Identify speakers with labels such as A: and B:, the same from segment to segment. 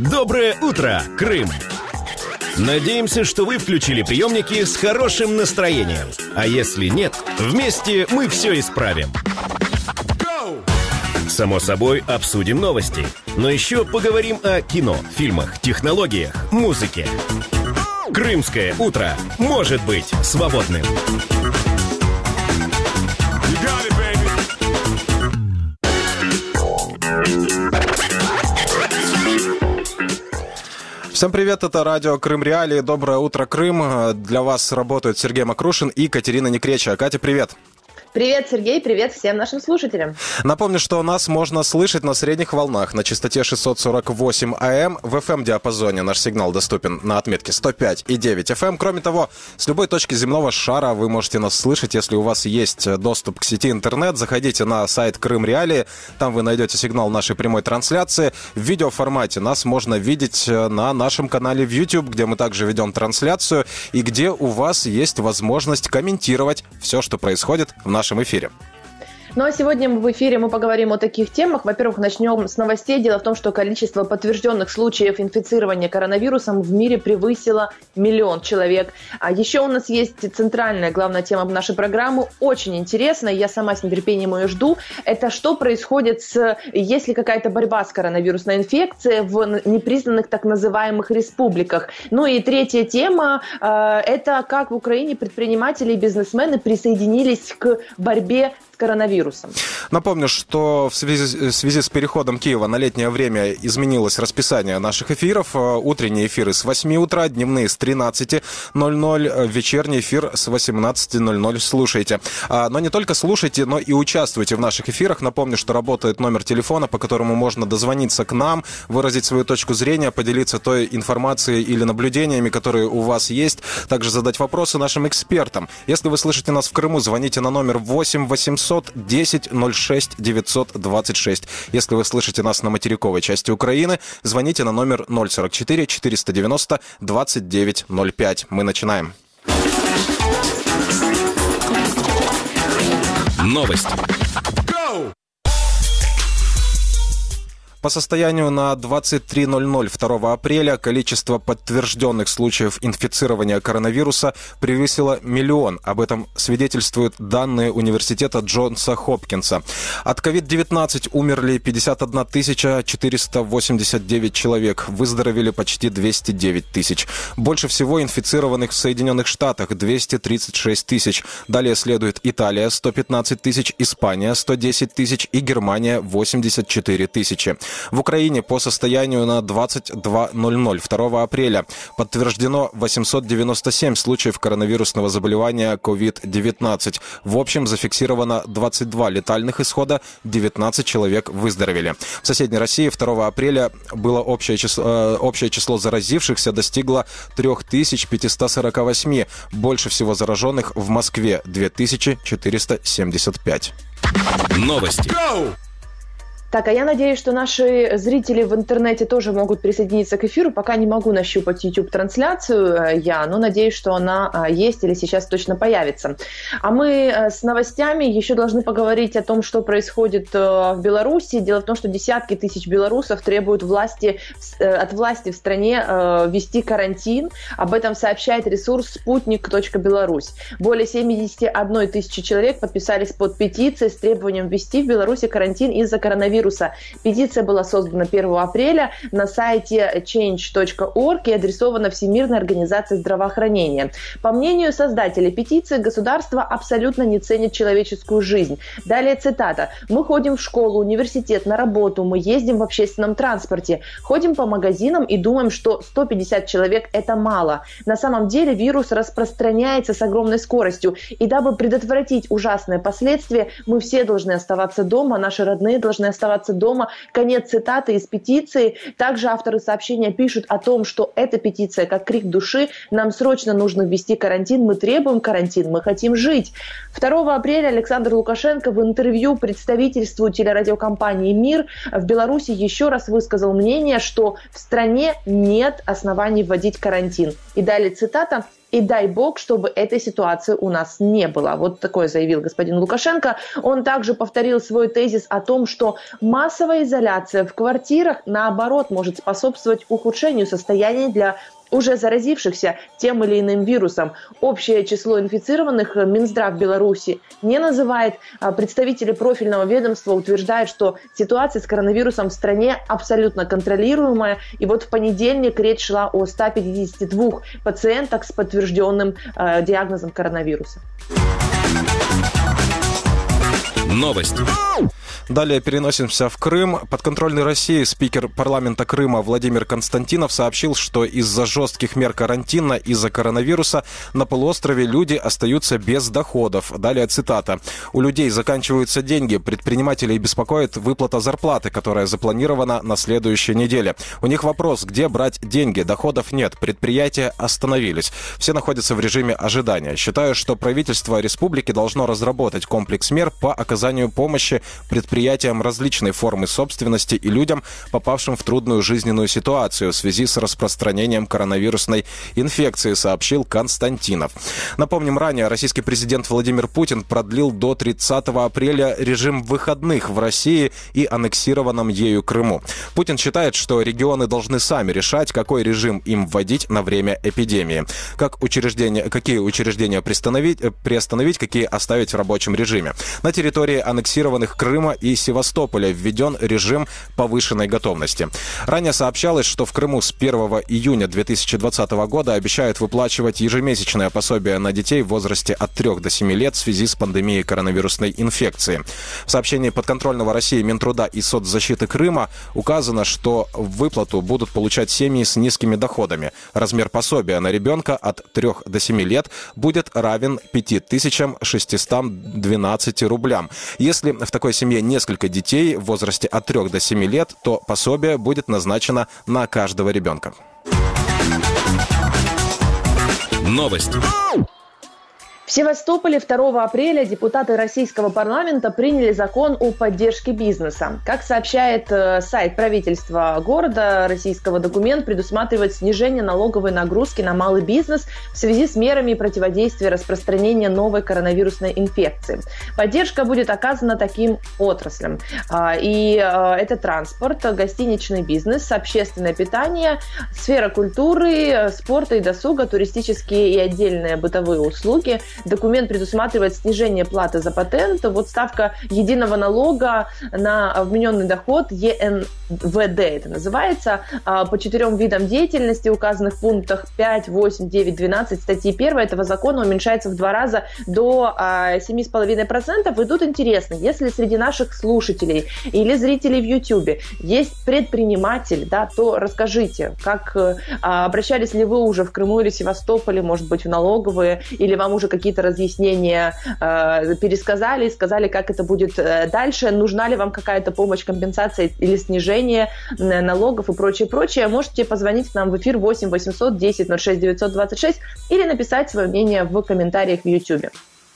A: Доброе утро, Крым! Надеемся, что вы включили приемники с хорошим настроением. А если нет, вместе мы все исправим. Само собой, обсудим новости. Но еще поговорим о кино, фильмах, технологиях, музыке. Крымское утро может быть свободным.
B: Всем привет, это радио Крым Реалии. Доброе утро, Крым. Для вас работают Сергей Макрушин и Катерина Некреча. Катя, привет.
C: Привет, Сергей, привет всем нашим слушателям.
B: Напомню, что нас можно слышать на средних волнах на частоте 648 АМ. В FM-диапазоне наш сигнал доступен на отметке 105,9 FM. Кроме того, с любой точки земного шара вы можете нас слышать, если у вас есть доступ к сети интернет. Заходите на сайт Крым Реалии, там вы найдете сигнал нашей прямой трансляции. В видеоформате нас можно видеть на нашем канале в YouTube, где мы также ведем трансляцию, и где у вас есть возможность комментировать все, что происходит в нашем эфире.
C: Ну а сегодня в эфире мы поговорим о таких темах. Во-первых, начнем с новостей. Дело в том, что количество подтвержденных случаев инфицирования коронавирусом в мире превысило 1 миллион человек. А еще у нас есть центральная, главная тема нашей программы. Очень интересная, я сама с нетерпением ее жду. Это что происходит есть ли какая-то борьба с коронавирусной инфекцией в непризнанных так называемых республиках. Ну и третья тема, это как в Украине предприниматели и бизнесмены присоединились к борьбе с коронавирусом.
B: Напомню, что в связи с переходом Киева на летнее время изменилось расписание наших эфиров. Утренние эфиры с 8 утра, дневные с 13:00, вечерний эфир с 18:00. Слушайте. Но не только слушайте, но и участвуйте в наших эфирах. Напомню, что работает номер телефона, по которому можно дозвониться к нам, выразить свою точку зрения, поделиться той информацией или наблюдениями, которые у вас есть, также задать вопросы нашим экспертам. Если вы слышите нас в Крыму, звоните на номер 8 800 10 06 926. Если вы слышите нас на материковой части Украины, звоните на номер 044 490 2905. Мы начинаем.
A: Новости.
B: По состоянию на 23:00 2 апреля количество подтвержденных случаев инфицирования коронавируса превысило 1 миллион. Об этом свидетельствуют данные университета Джонса Хопкинса. От COVID-19 умерли 51 489 человек, выздоровели почти 209 тысяч. Больше всего инфицированных в Соединенных Штатах – 236 тысяч. Далее следует Италия – 115 тысяч, Испания – 110 тысяч и Германия – 84 тысячи. В Украине по состоянию на 22:00 2 апреля подтверждено 897 случаев коронавирусного заболевания COVID-19. В общем, зафиксировано 22 летальных исхода, 19 человек выздоровели. В соседней России 2 апреля было общее число заразившихся достигло 3548. Больше всего зараженных в Москве – 2475.
A: Новости.
C: Так, а я надеюсь, что наши зрители в интернете тоже могут присоединиться к эфиру. Пока не могу нащупать YouTube-трансляцию но надеюсь, что она есть или сейчас точно появится. А мы с новостями еще должны поговорить о том, что происходит в Беларуси. Дело в том, что десятки тысяч белорусов требуют от власти в стране ввести карантин. Об этом сообщает ресурс «Спутник.Беларусь». Более 71 тысячи человек подписались под петицией с требованием ввести в Беларуси карантин из-за коронавируса. Петиция была создана 1 апреля на сайте change.org и адресована Всемирной организации здравоохранения. По мнению создателей петиции, государство абсолютно не ценит человеческую жизнь. Далее цитата. «Мы ходим в школу, университет, на работу, мы ездим в общественном транспорте, ходим по магазинам и думаем, что 150 человек – это мало. На самом деле вирус распространяется с огромной скоростью, и дабы предотвратить ужасные последствия, мы все должны оставаться дома, наши родные должны оставаться дома». Конец цитаты из петиции. Также авторы сообщения пишут о том, что эта петиция как крик души. Нам срочно нужно ввести карантин. Мы требуем карантин. Мы хотим жить. 2 апреля Александр Лукашенко в интервью представительству телерадиокомпании «Мир» в Беларуси еще раз высказал мнение, что в стране нет оснований вводить карантин. И далее цитата. и дай бог, чтобы этой ситуации у нас не было. Вот такое заявил господин Лукашенко. Он также повторил свой тезис о том, что массовая изоляция в квартирах, наоборот, может способствовать ухудшению состояния для уже заразившихся тем или иным вирусом. Общее число инфицированных Минздрав Беларуси не называет. Представители профильного ведомства утверждают, что ситуация с коронавирусом в стране абсолютно контролируемая. И вот в понедельник речь шла о 152 пациентах с подтвержденным диагнозом коронавируса.
A: Новости.
B: Далее переносимся в Крым. Подконтрольный России спикер парламента Крыма Владимир Константинов сообщил, что из-за жестких мер карантина, из-за коронавируса на полуострове люди остаются без доходов. Далее цитата. «У людей заканчиваются деньги. Предпринимателей беспокоит выплата зарплаты, которая запланирована на следующей неделе. У них вопрос, где брать деньги. Доходов нет. Предприятия остановились. Все находятся в режиме ожидания. Считаю, что правительство республики должно разработать комплекс мер по оказанию помощи предприятиям различной формы собственности и людям, попавшим в трудную жизненную ситуацию в связи с распространением коронавирусной инфекции», сообщил Константинов. Напомним, ранее российский президент Владимир Путин продлил до 30 апреля режим выходных в России и аннексированном ею Крыму. Путин считает, что регионы должны сами решать, какой режим им вводить на время эпидемии. Какие учреждения приостановить, какие оставить в рабочем режиме. На территории аннексированных Крыма и Севастополя введен режим повышенной готовности. Ранее сообщалось, что в Крыму с 1 июня 2020 года обещают выплачивать ежемесячное пособие на детей в возрасте от 3 до 7 лет в связи с пандемией коронавирусной инфекции. В сообщении подконтрольного России Минтруда и соцзащиты Крыма указано, что выплату будут получать семьи с низкими доходами. Размер пособия на ребенка от 3 до 7 лет будет равен 5612 рублям. Если в такой семье несколько детей в возрасте от 3 до 7 лет, то пособие будет назначено на каждого ребенка.
A: Новости.
C: В Севастополе 2 апреля депутаты российского парламента приняли закон о поддержке бизнеса. Как сообщает сайт правительства города, российского документ предусматривает снижение налоговой нагрузки на малый бизнес в связи с мерами противодействия распространения новой коронавирусной инфекции. Поддержка будет оказана таким отраслям. Это транспорт, гостиничный бизнес, общественное питание, сфера культуры, спорта и досуга, туристические и отдельные бытовые услуги. Документ предусматривает снижение платы за патент. Вот ставка единого налога на вмененный доход, ЕНВД это называется, по 4 видам деятельности, указанных в пунктах 5, 8, 9, 12 статьи 1 этого закона уменьшается в 2 раза до 7,5%. И тут интересно, если среди наших слушателей или зрителей в YouTube есть предприниматель, да, то расскажите, как обращались ли вы уже в Крыму или Севастополе, может быть, в налоговые, или вам уже какие-то разъяснения пересказали, сказали, как это будет дальше, нужна ли вам какая-то помощь, компенсация или снижение налогов и прочее. Можете позвонить к нам в эфир 8 800 10 06 926 или написать свое мнение в комментариях в YouTube.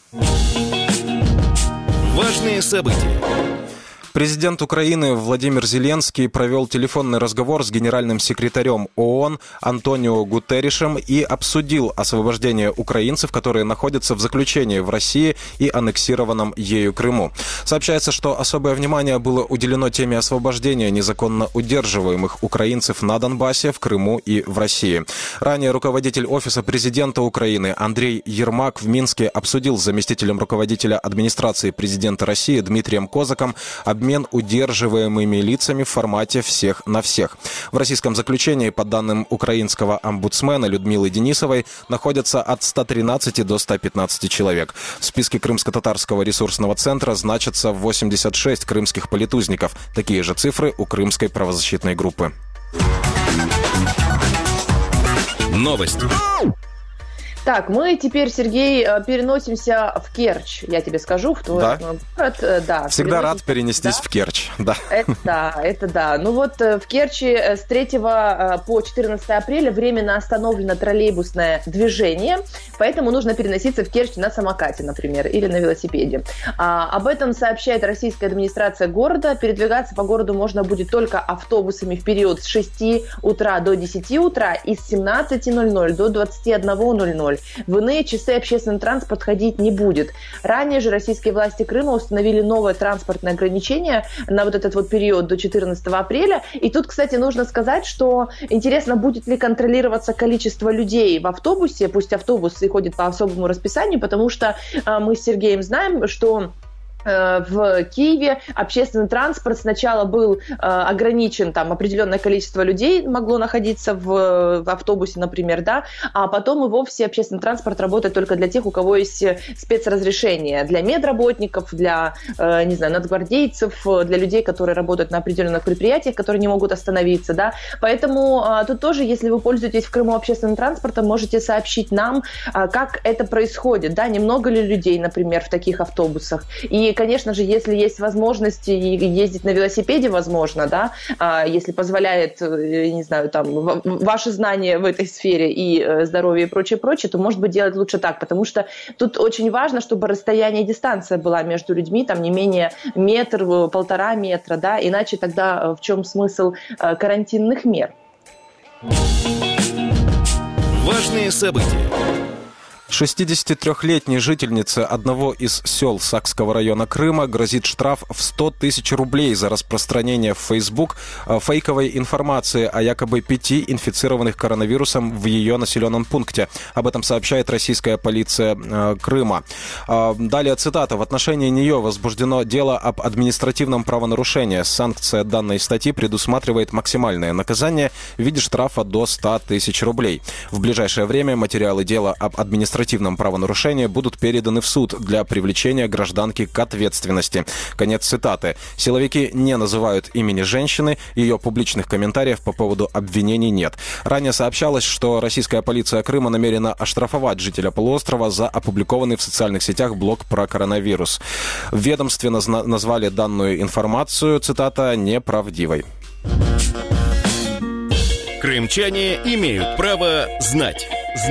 A: Важные события.
B: Президент Украины Владимир Зеленский провел телефонный разговор с генеральным секретарем ООН Антонио Гутерришем и обсудил освобождение украинцев, которые находятся в заключении в России и аннексированном ею Крыму. Сообщается, что особое внимание было уделено теме освобождения незаконно удерживаемых украинцев на Донбассе, в Крыму и в России. Ранее руководитель Офиса президента Украины Андрей Ермак в Минске обсудил с заместителем руководителя администрации президента России Дмитрием Козаком обмен удерживаемыми лицами в формате «всех на всех». В российском заключении, по данным украинского омбудсмена Людмилы Денисовой, находятся от 113 до 115 человек. В списке Крымско-татарского ресурсного центра значатся 86 крымских политузников. Такие же цифры у крымской правозащитной группы.
A: Новости.
C: Так, мы теперь, Сергей, переносимся в Керчь, я тебе скажу, в твой город.
B: Всегда рад перенестись в Керчь. да.
C: Это да. Ну вот в Керчи с 3 по 14 апреля временно остановлено троллейбусное движение, поэтому нужно переноситься в Керчь на самокате, например, или на велосипеде. Об этом сообщает российская администрация города. Передвигаться по городу можно будет только автобусами в период с 6 утра до 10 утра и с 17:00 до 21:00. В иные часы общественный транспорт ходить не будет. Ранее же российские власти Крыма установили новое транспортное ограничение на вот этот вот период до 14 апреля. И тут, кстати, нужно сказать, что интересно, будет ли контролироваться количество людей в автобусе. Пусть автобус и ходит по особому расписанию, потому что мы с Сергеем знаем, что в Киеве общественный транспорт сначала был ограничен, там определенное количество людей могло находиться в автобусе, например, да, а потом и вовсе общественный транспорт работает только для тех, у кого есть спецразрешение, для медработников, для, не знаю, нацгвардейцев, для людей, которые работают на определенных предприятиях, которые не могут остановиться, да, поэтому тут тоже, если вы пользуетесь в Крыму общественным транспортом, можете сообщить нам, как это происходит, да, немного ли людей, например, в таких автобусах, и, конечно же, если есть возможность ездить на велосипеде, возможно, да, если позволяет, не знаю, там, ваши знания в этой сфере и здоровье и прочее, то, может быть, делать лучше так, потому что тут очень важно, чтобы расстояние и дистанция была между людьми, там, не менее метр, 1,5 метра, да, иначе тогда в чем смысл карантинных мер?
A: Важные события.
B: 63-летней жительнице одного из сел Сакского района Крыма грозит штраф в 100 тысяч рублей за распространение в Facebook фейковой информации о якобы 5 инфицированных коронавирусом в ее населенном пункте. Об этом сообщает российская полиция Крыма. Далее цитата. В отношении нее возбуждено дело об административном правонарушении. Санкция данной статьи предусматривает максимальное наказание в виде штрафа до 100 тысяч рублей. В ближайшее время материалы дела об административном правонарушении будут переданы в суд для привлечения гражданки к ответственности. Конец цитаты. Силовики не называют имени женщины, ее публичных комментариев по поводу обвинений нет. Ранее сообщалось, что российская полиция Крыма намерена оштрафовать жителя полуострова за опубликованный в социальных сетях блог про коронавирус. Ведомственно назвали данную информацию, цитата, неправдивой.
A: Крымчане имеют право знать.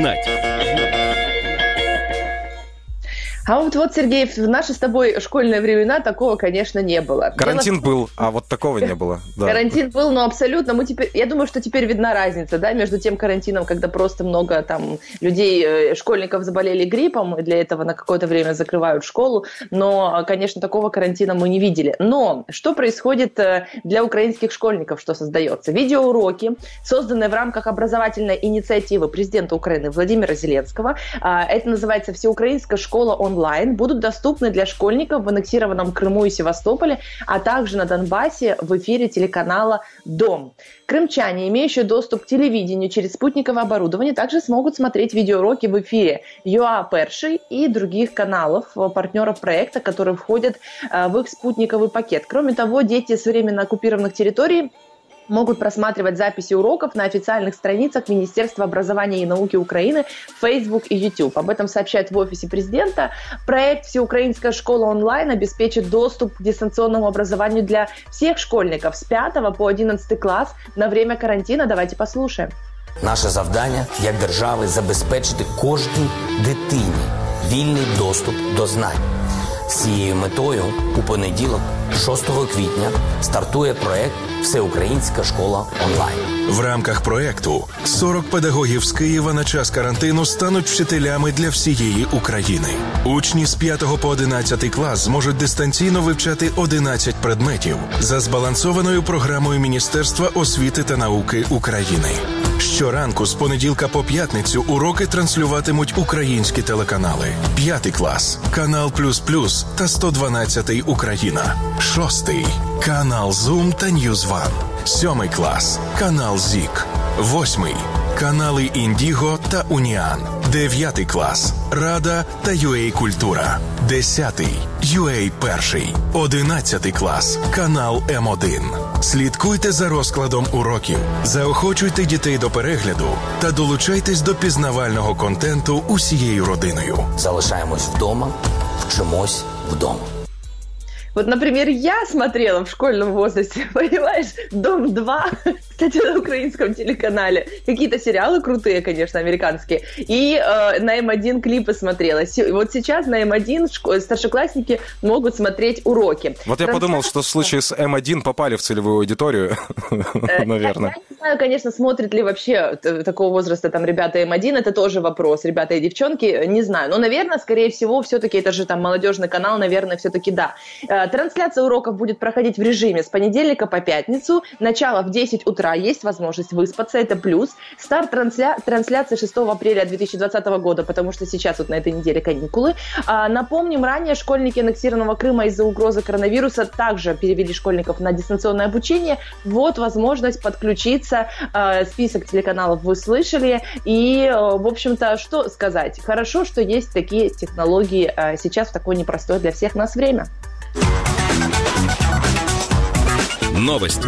C: А вот, Сергей, в наши с тобой школьные времена такого, конечно, не было.
B: Карантин был, а вот такого не было. Да.
C: Карантин был, но абсолютно. Я думаю, что теперь видна разница, да, между тем карантином, когда просто много там людей, школьников заболели гриппом, и для этого на какое-то время закрывают школу. Но, конечно, такого карантина мы не видели. Но что происходит для украинских школьников, что создается? Видеоуроки, созданные в рамках образовательной инициативы президента Украины Владимира Зеленского. Это называется «Всеукраинская школа онлайн», будут доступны для школьников в аннексированном Крыму и Севастополе, а также на Донбассе в эфире телеканала «Дом». Крымчане, имеющие доступ к телевидению через спутниковое оборудование, также смогут смотреть видеоуроки в эфире ЮА Перший и других каналов, партнеров проекта, которые входят в их спутниковый пакет. Кроме того, дети с временно оккупированных территорий могут просматривать записи уроков на официальных страницах Министерства образования и науки Украины, Facebook и YouTube. Об этом сообщают в офисе президента. Проект «Всеукраинская школа онлайн» обеспечит доступ к дистанционному образованию для всех школьников с 5 по 11 класс на время карантина. Давайте послушаем.
D: Наше завдання, як держави, забезпечити кожній дитині вільний доступ до знань. З цією метою у понеділок, 6 квітня, стартує проект «Всеукраїнська школа онлайн».
E: В рамках проекту 40 педагогів з Києва на час карантину стануть вчителями для всієї України. Учні з 5 по 11 клас зможуть дистанційно вивчати 11 предметів за збалансованою програмою Міністерства освіти та науки України. Щоранку з понеділка по п'ятницю уроки транслюватимуть українські телеканали. 5 клас – Канал +++ та 112 Україна. 6 – Канал Zoom та News One. 7 клас – Канал ЗІК. 8 – канали Індіго та Уніан. 9 клас – Рада та UA Культура. 10 – UA Перший. 11 клас – канал М1. Слідкуйте за розкладом уроків, заохочуйте дітей до перегляду та долучайтесь до пізнавального контенту усією родиною.
D: Залишаємось вдома, вчимось вдома.
C: Вот, например, я смотрела в школьном возрасте, понимаешь, «Дом-2», кстати, на украинском телеканале. Какие-то сериалы крутые, конечно, американские. И на М1 клипы смотрела. Вот сейчас на М1 старшеклассники могут смотреть уроки.
B: Вот я подумал, что в случае с М1 попали в целевую аудиторию, наверное.
C: Я не знаю, конечно, смотрят ли вообще такого возраста там ребята М1, это тоже вопрос, ребята и девчонки, не знаю. Но, наверное, скорее всего, все-таки это же там молодежный канал, наверное, все-таки да. Трансляция уроков будет проходить в режиме с понедельника по пятницу. Начало в 10 утра, есть возможность выспаться, это плюс. Старт трансляции 6 апреля 2020 года, потому что сейчас вот на этой неделе каникулы. Напомним, ранее школьники аннексированного Крыма из-за угрозы коронавируса также перевели школьников на дистанционное обучение. Вот возможность подключиться. Список телеканалов вы слышали. И, в общем-то, что сказать? Хорошо, что есть такие технологии сейчас в такое непростое для всех нас время.
A: Новости.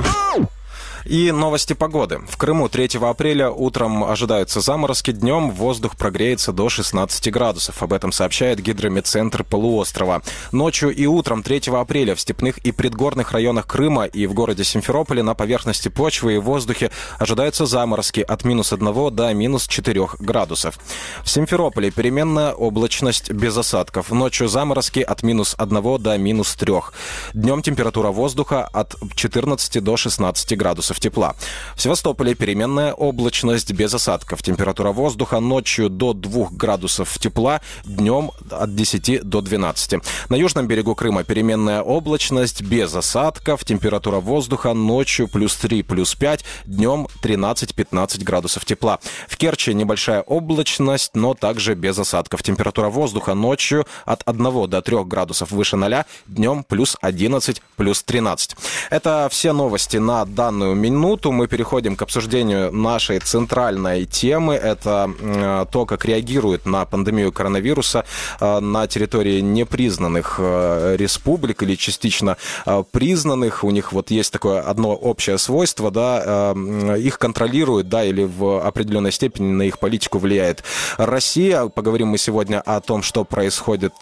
B: И новости погоды. В Крыму 3 апреля утром ожидаются заморозки, днем воздух прогреется до 16 градусов. Об этом сообщает Гидрометцентр полуострова. Ночью и утром 3 апреля в степных и предгорных районах Крыма и в городе Симферополе на поверхности почвы и в воздухе ожидаются заморозки от -1 до -4 градусов. В Симферополе переменная облачность без осадков. Ночью заморозки от -1 до -3. Днем температура воздуха от 14 до 16 градусов тепла. В Севастополе переменная облачность без осадков. Температура воздуха ночью до 2 градусов тепла, днем от 10 до 12. На южном берегу Крыма переменная облачность без осадков. Температура воздуха ночью +3, +5, днем 13-15 градусов тепла. В Керчи небольшая облачность, но также без осадков. Температура воздуха ночью от 1 до 3 градусов выше 0, днем +11, +13. Это все новости на данную минуту. Мы переходим к обсуждению нашей центральной темы. Это то, как реагируют на пандемию коронавируса на территории непризнанных республик или частично признанных. У них вот есть такое одно общее свойство, да, их контролируют, да, или в определенной степени на их политику влияет Россия. Поговорим мы сегодня о том, что происходит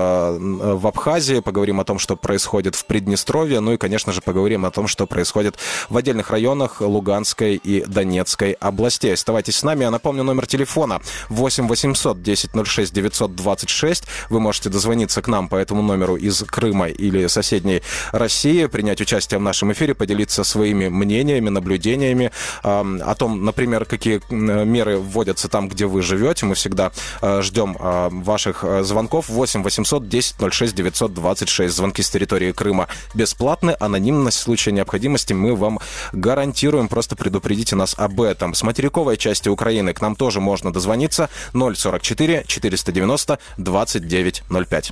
B: в Абхазии, поговорим о том, что происходит в Приднестровье, ну и, конечно же, поговорим о том, что происходит в отдельных районах Луганской и Донецкой областей. Оставайтесь с нами. Я напомню, номер телефона 8 800 10 06 926. Вы можете дозвониться к нам по этому номеру из Крыма или соседней России, принять участие в нашем эфире, поделиться своими мнениями, наблюдениями о том, например, какие меры вводятся там, где вы живете. Мы всегда ждем ваших звонков. 8 800 10 06 926. Звонки с территории Крыма бесплатны. Анонимность в случае необходимости мы вам гарантируем. Просто предупредите нас об этом. С материковой части Украины к нам тоже можно дозвониться. 044 490 2905.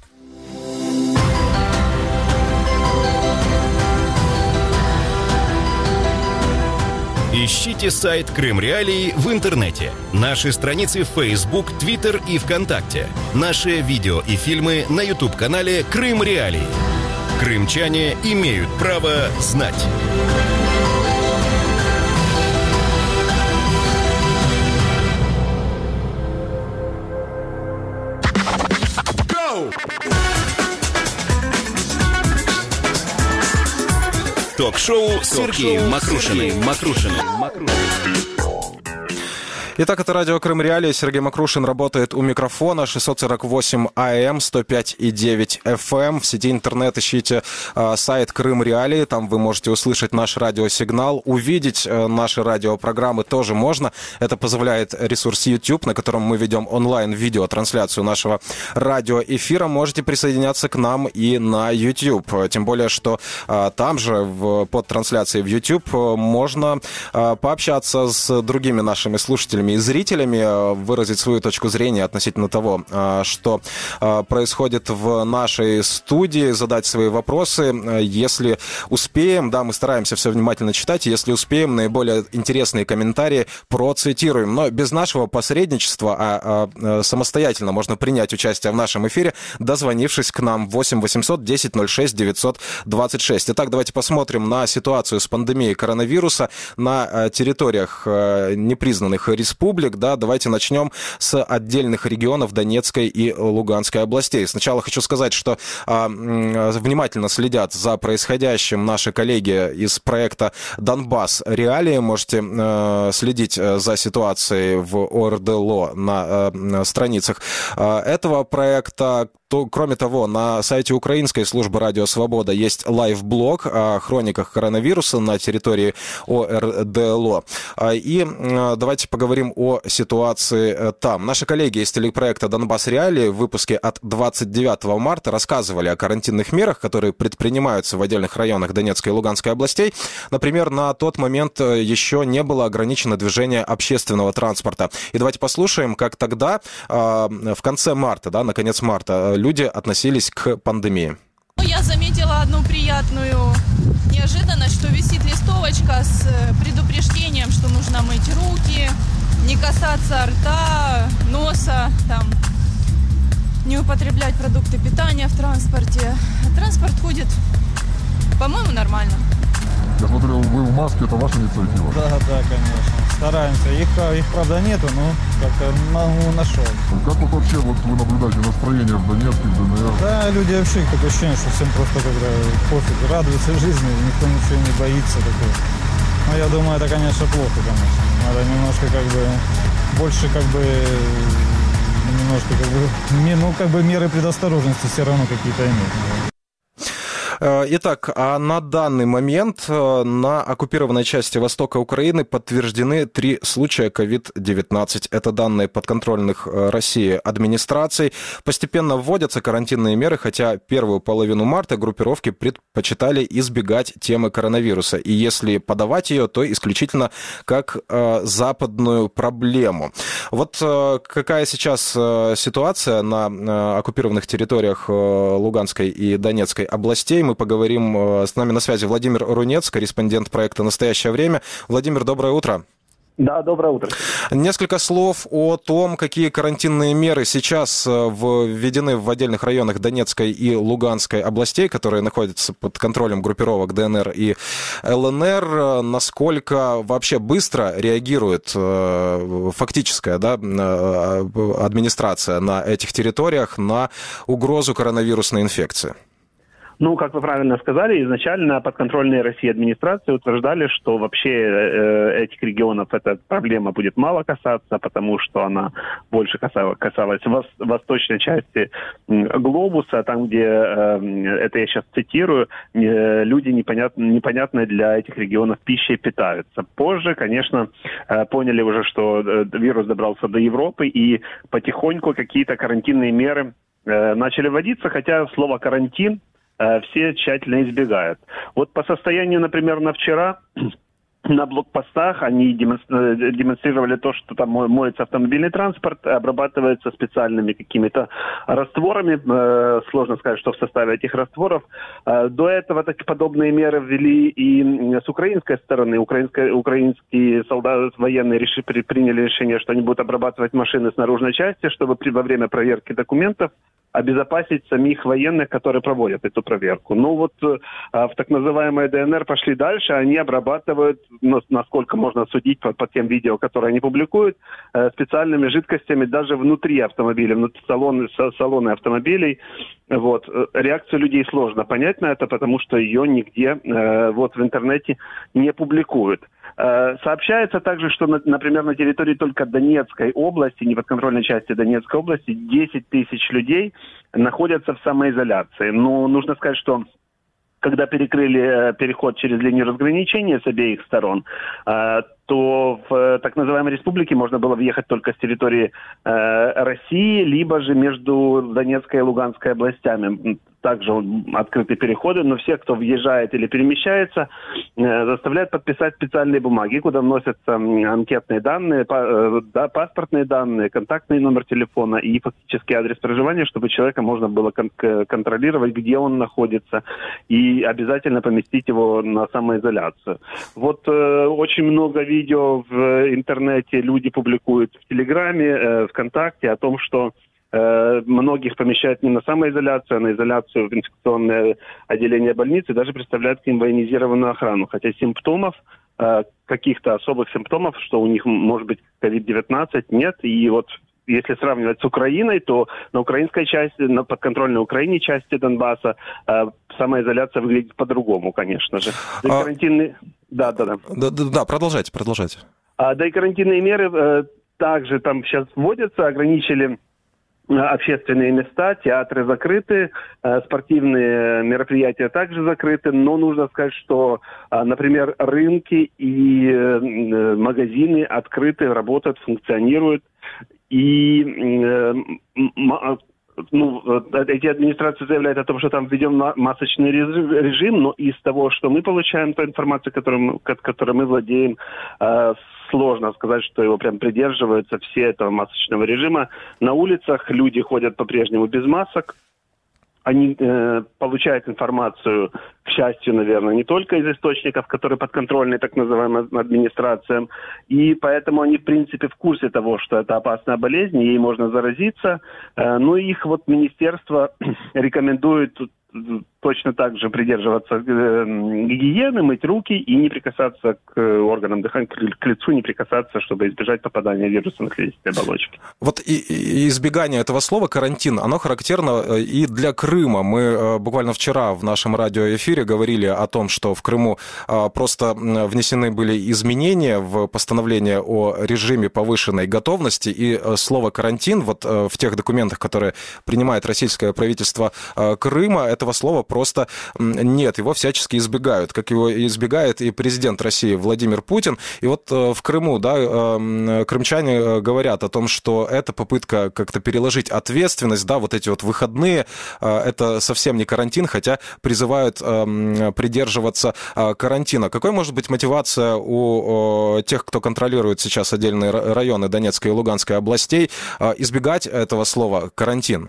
A: Ищите сайт Крым Реалии в интернете. Наши страницы в Facebook, Twitter и ВКонтакте. Наши видео и фильмы на YouTube-канале Крым Реалии. Крымчане имеют право знать. Ток-шоу с Сергеем Макрушиным.
B: Итак, это радио Крым Реалии. Сергей Макрушин работает у микрофона. 648 АМ, 105,9 FM. В сети интернет ищите сайт Крым Реалии. Там вы можете услышать наш радиосигнал. Увидеть наши радиопрограммы тоже можно. Это позволяет ресурс YouTube, на котором мы ведем онлайн-видеотрансляцию нашего радиоэфира. Можете присоединяться к нам и на YouTube. Тем более, что там же под трансляцией в YouTube можно пообщаться с другими нашими слушателями и зрителями, выразить свою точку зрения относительно того, что происходит в нашей студии, задать свои вопросы. Если успеем, да, мы стараемся все внимательно читать, если успеем, наиболее интересные комментарии процитируем. Но без нашего посредничества, а самостоятельно можно принять участие в нашем эфире, дозвонившись к нам 8 800 10 06 926. Итак, давайте посмотрим на ситуацию с пандемией коронавируса на территориях непризнанных республик республик, да, давайте начнем с отдельных регионов Донецкой и Луганской областей. Сначала хочу сказать, что внимательно следят за происходящим наши коллеги из проекта «Донбасс. Реалии». Можете следить за ситуацией в ОРДЛО на страницах этого проекта. Кроме того, на сайте Украинской службы «Радио Свобода» есть лайв-блог о хрониках коронавируса на территории ОРДЛО. И давайте поговорим о ситуации там. Наши коллеги из телепроекта «Донбасс. Реалии» в выпуске от 29 марта рассказывали о карантинных мерах, которые предпринимаются в отдельных районах Донецкой и Луганской областей. Например, на тот момент еще не было ограничено движение общественного транспорта. И давайте послушаем, как тогда, в конце марта, да, на конец марта, люди относились к пандемии.
F: Я заметила одну приятную неожиданность, что висит листовочка с предупреждением, что нужно мыть руки, не касаться рта, носа, там, не употреблять продукты питания в транспорте. Транспорт ходит, по-моему, нормально.
G: Я смотрю, вы в маске, это ваша инициатива?
H: Да, конечно. Стараемся. Их правда, нету, но как-то нашел.
G: Как вот вообще вы наблюдаете настроение в Донецке, в ДНР?
H: Да, люди вообще, такое ощущение, что всем просто когда пофиг, радуются жизни, никто ничего не боится такого. Но я думаю, это, конечно, плохо, конечно. Надо немножко больше немножко меры предосторожности все равно какие-то иметь.
B: Итак, а на данный момент на оккупированной части востока Украины подтверждены 3 случая COVID-19. Это данные подконтрольных России администраций. Постепенно вводятся карантинные меры, хотя первую половину марта группировки предпочитали избегать темы коронавируса. И если подавать ее, то исключительно как западную проблему. Вот какая сейчас ситуация на оккупированных территориях Луганской и Донецкой областей? Мы поговорим, с нами на связи Владимир Рунец, корреспондент проекта «Настоящее время». Владимир, доброе утро.
I: Да, доброе утро.
B: Несколько слов о том, какие карантинные меры сейчас введены в отдельных районах Донецкой и Луганской областей, которые находятся под контролем группировок ДНР и ЛНР. Насколько вообще быстро реагирует фактическая, да, администрация на этих территориях на угрозу коронавирусной инфекции?
I: Ну, как вы правильно сказали, изначально подконтрольные России администрации утверждали, что вообще этих регионов эта проблема будет мало касаться, потому что она больше касалась восточной части глобуса, там, где, это я сейчас цитирую, люди непонятные для этих регионов пищей питаются. Позже, конечно, поняли уже, что вирус добрался до Европы, и потихоньку какие-то карантинные меры начали вводиться, хотя слово «карантин» все тщательно избегают. Вот по состоянию, например, на вчера на блокпостах они демонстрировали то, что там моется автомобильный транспорт, обрабатывается специальными какими-то растворами. Сложно сказать, что в составе этих растворов. До этого такие подобные меры ввели и с украинской стороны. Украинские солдаты, военные приняли решение, что они будут обрабатывать машины с наружной части, чтобы во время проверки документов обезопасить самих военных, которые проводят эту проверку. Ну вот в так называемой ДНР пошли дальше, они обрабатывают, насколько можно судить по тем видео, которые они публикуют, специальными жидкостями даже внутри автомобиля, внутри салоны автомобилей. Вот. Реакцию людей сложно понять на это, потому что ее нигде в интернете не публикуют. Сообщается также, что, например, на территории только Донецкой области, неподконтрольной части Донецкой области, 10 тысяч людей находятся в самоизоляции. Но нужно сказать, что когда перекрыли переход через линию разграничения с обеих сторон, то в так называемой республике можно было въехать только с территории России, либо же между Донецкой и Луганской областями. Также открыты переходы, но все, кто въезжает или перемещается, заставляют подписать специальные бумаги, куда вносятся анкетные данные, паспортные данные, контактный номер телефона и фактически адрес проживания, чтобы человека можно было контролировать, где он находится, и обязательно поместить его на самоизоляцию. Вот очень много видео в интернете люди публикуют в Телеграме, ВКонтакте о том, что многих помещают не на самоизоляцию, а на изоляцию в инфекционное отделение больницы, даже представляют к ним военизированную охрану. Хотя симптомов каких-то особых симптомов, что у них может быть COVID-19, нет. И вот если сравнивать с Украиной, то на украинской части, на подконтрольной Украине части Донбасса самоизоляция выглядит по-другому, конечно же. Карантинные...
B: Да, продолжайте.
I: Да и карантинные меры также там сейчас вводятся, ограничили общественные места, театры закрыты, спортивные мероприятия также закрыты, но нужно сказать, что, например, рынки и магазины открыты, работают, функционируют. И эти администрации заявляют о том, что там введен масочный режим, но из того, что мы получаем, той информации, которой мы владеем, сложно сказать, что его прям придерживаются все этого масочного режима. На улицах люди ходят по-прежнему без масок. Они получают информацию, к счастью, наверное, не только из источников, которые подконтрольны так называемым администрациям, и поэтому они, в принципе, в курсе того, что это опасная болезнь, ей можно заразиться. Но их вот министерство рекомендует точно так же придерживаться гигиены, мыть руки и не прикасаться к органам дыхания, к лицу не прикасаться, чтобы избежать попадания вируса на слизистые оболочки.
B: Вот и избегание этого слова «карантин», оно характерно и для Крыма. Мы буквально вчера в нашем радиоэфире говорили о том, что в Крыму просто внесены были изменения в постановление о режиме повышенной готовности, и слово «карантин» вот в тех документах, которые принимает российское правительство Крыма, этого слова просто нет, его всячески избегают, как его избегает и президент России Владимир Путин. И вот в Крыму, крымчане говорят о том, что это попытка как-то переложить ответственность, вот эти вот выходные, это совсем не карантин, хотя призывают придерживаться карантина. Какой может быть мотивация у тех, кто контролирует сейчас отдельные районы Донецкой и Луганской областей, избегать этого слова «карантин»?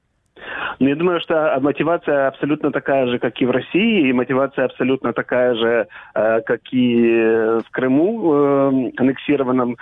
I: Я думаю, что мотивация абсолютно такая же, как и в России, и мотивация абсолютно такая же, как и в Крыму аннексированном.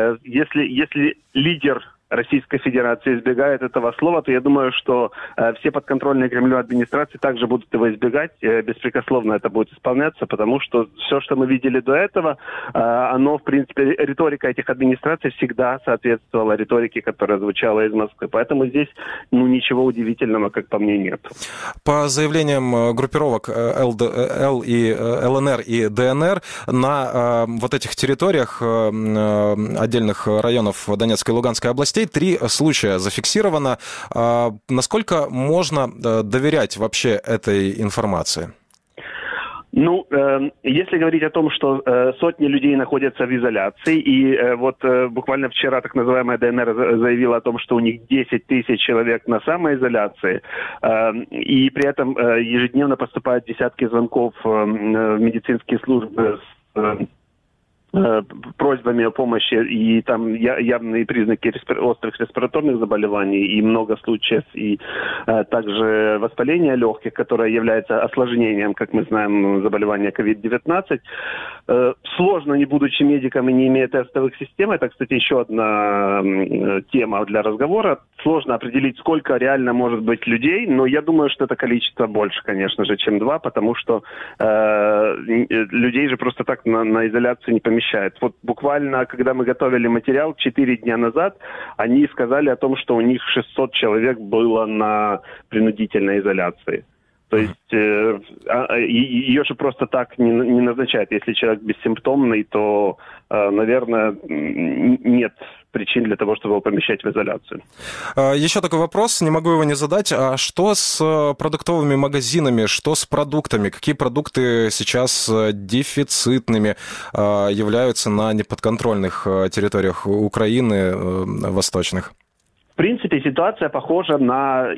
I: Если лидер Российской Федерации избегает этого слова, то я думаю, что все подконтрольные Кремлю администрации также будут его избегать, беспрекословно это будет исполняться, потому что все, что мы видели до этого, оно, в принципе, риторика этих администраций всегда соответствовала риторике, которая звучала из Москвы. Поэтому здесь, ничего удивительного, как по мне, нет.
B: По заявлениям группировок ЛНР и ДНР, на вот этих территориях отдельных районов Донецкой и Луганской областей 3 случая зафиксировано. Насколько можно доверять вообще этой информации?
I: Если говорить о том, что сотни людей находятся в изоляции, и буквально вчера так называемая ДНР заявила о том, что у них 10 тысяч человек на самоизоляции, и при этом ежедневно поступают десятки звонков в медицинские службы с просьбами о помощи, и там явные признаки острых респираторных заболеваний, и много случаев, и также воспаление легких, которое является осложнением, как мы знаем, заболевания COVID-19. Сложно, не будучи медиком и не имея тестовых систем, это, кстати, еще одна тема для разговора, сложно определить, сколько реально может быть людей, но я думаю, что это количество больше, конечно же, чем 2, потому что людей же просто так на изоляцию не помещают. Вот буквально, когда мы готовили материал 4 дня назад, они сказали о том, что у них 600 человек было на принудительной изоляции. То есть ее же просто так не назначают. Если человек бессимптомный, то, наверное, нет причин для того, чтобы его помещать в изоляцию.
B: Еще такой вопрос, не могу его не задать. А что с продуктовыми магазинами, что с продуктами? Какие продукты сейчас дефицитными являются на неподконтрольных территориях Украины, восточных?
I: В принципе, ситуация похожа на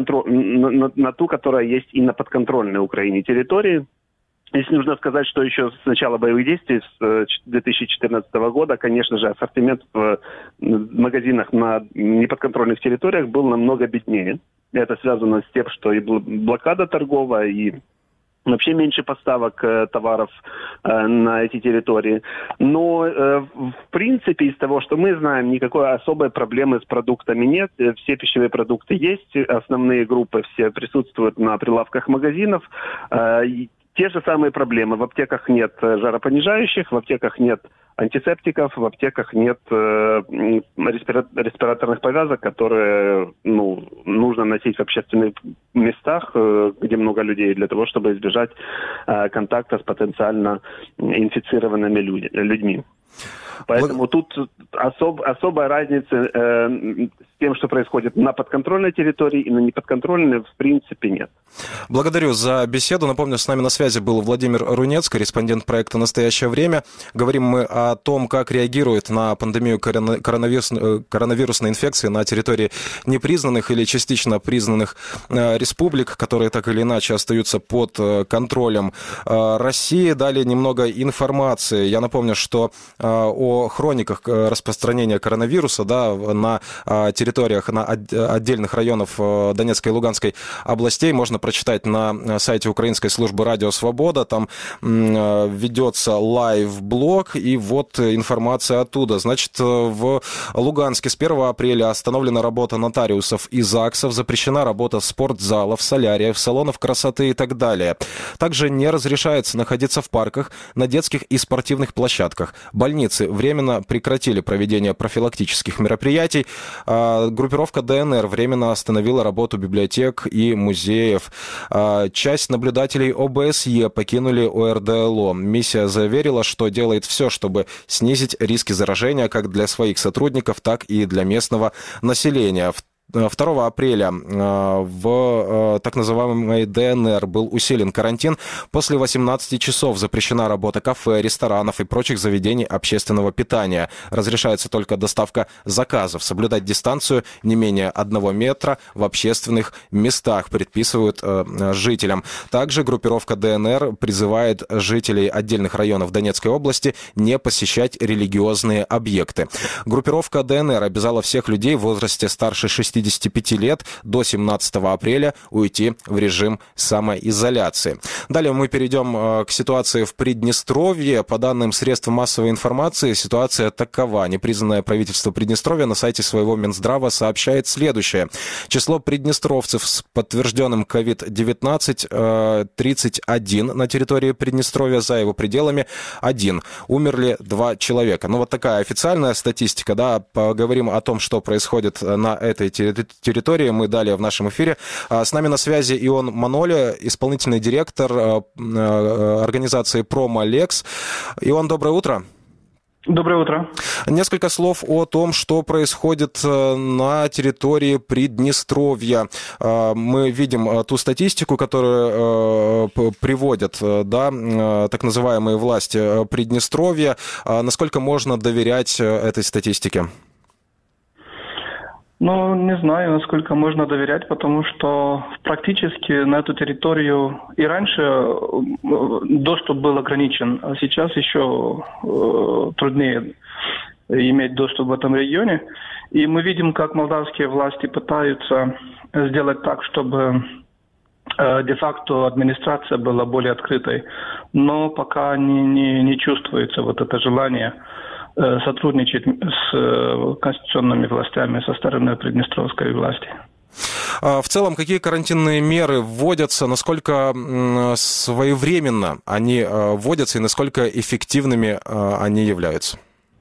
I: ту, которая есть и на подконтрольной Украине территории. Здесь нужно сказать, что еще с начала боевых действий, с 2014 года, конечно же, ассортимент в магазинах на неподконтрольных территориях был намного беднее. Это связано с тем, что и блокада торговая, и вообще меньше поставок товаров на эти территории. Но, в принципе, из того, что мы знаем, никакой особой проблемы с продуктами нет. Все пищевые продукты есть, основные группы все присутствуют на прилавках магазинов. те же самые проблемы. В аптеках нет жаропонижающих, в аптеках нет антисептиков, в аптеках нет респираторных повязок, которые нужно носить в общественных местах, где много людей, для того, чтобы избежать контакта с потенциально инфицированными людьми. Поэтому тут особой разницы с тем, что происходит на подконтрольной территории и на неподконтрольной, в принципе, нет.
B: Благодарю за беседу. Напомню, с нами на связи был Владимир Рунец, корреспондент проекта «Настоящее время». Говорим мы о том, как реагирует на пандемию коронавирусной инфекции на территории непризнанных или частично признанных республик, которые так или иначе остаются под контролем России. Далее немного информации. Я напомню, что о хрониках распространения коронавируса на территориях, на отдельных районов Донецкой и Луганской областей можно прочитать на сайте Украинской службы «Радио Свобода». Там ведется лайв-блог, и вот информация оттуда. Значит, в Луганске с 1 апреля остановлена работа нотариусов и ЗАГСов, запрещена работа спортзалов, соляриев, салонов красоты и так далее. Также не разрешается находиться в парках, на детских и спортивных площадках. Больницы временно прекратили проведение профилактических мероприятий. Группировка ДНР временно остановила работу библиотек и музеев. Часть наблюдателей ОБСЕ покинули ОРДЛО. Миссия заверила, что делает все, чтобы снизить риски заражения как для своих сотрудников, так и для местного населения. 2 апреля в так называемой ДНР был усилен карантин. После 18 часов запрещена работа кафе, ресторанов и прочих заведений общественного питания. Разрешается только доставка заказов. Соблюдать дистанцию не менее 1 метра в общественных местах предписывают жителям. Также группировка ДНР призывает жителей отдельных районов Донецкой области не посещать религиозные объекты. Группировка ДНР обязала всех людей в возрасте старше 65 лет до 17 апреля уйти в режим самоизоляции. Далее мы перейдем к ситуации в Приднестровье. По данным средств массовой информации, ситуация такова. Непризнанное правительство Приднестровья на сайте своего Минздрава сообщает следующее. Число приднестровцев с подтвержденным COVID-19 31 на территории Приднестровья, за его пределами 1. Умерли 2 человека. Ну вот такая официальная статистика. Да, поговорим о том, что происходит на этой территории, мы далее в нашем эфире. С нами на связи Ион Маноля, исполнительный директор организации «Промолекс». Ион, доброе утро.
J: Доброе утро.
B: Несколько слов о том, что происходит на территории Приднестровья. Мы видим ту статистику, которую приводят, так называемые власти Приднестровья. Насколько можно доверять этой статистике?
J: Не знаю, насколько можно доверять, потому что практически на эту территорию и раньше доступ был ограничен, а сейчас еще труднее иметь доступ в этом регионе. И мы видим, как молдавские власти пытаются сделать так, чтобы де-факто администрация была более открытой, но пока не чувствуется вот это желание сотрудничать с конституционными властями со стороны Приднестровской власти.
B: В целом, какие карантинные меры вводятся, насколько своевременно они вводятся и насколько эффективными они являются?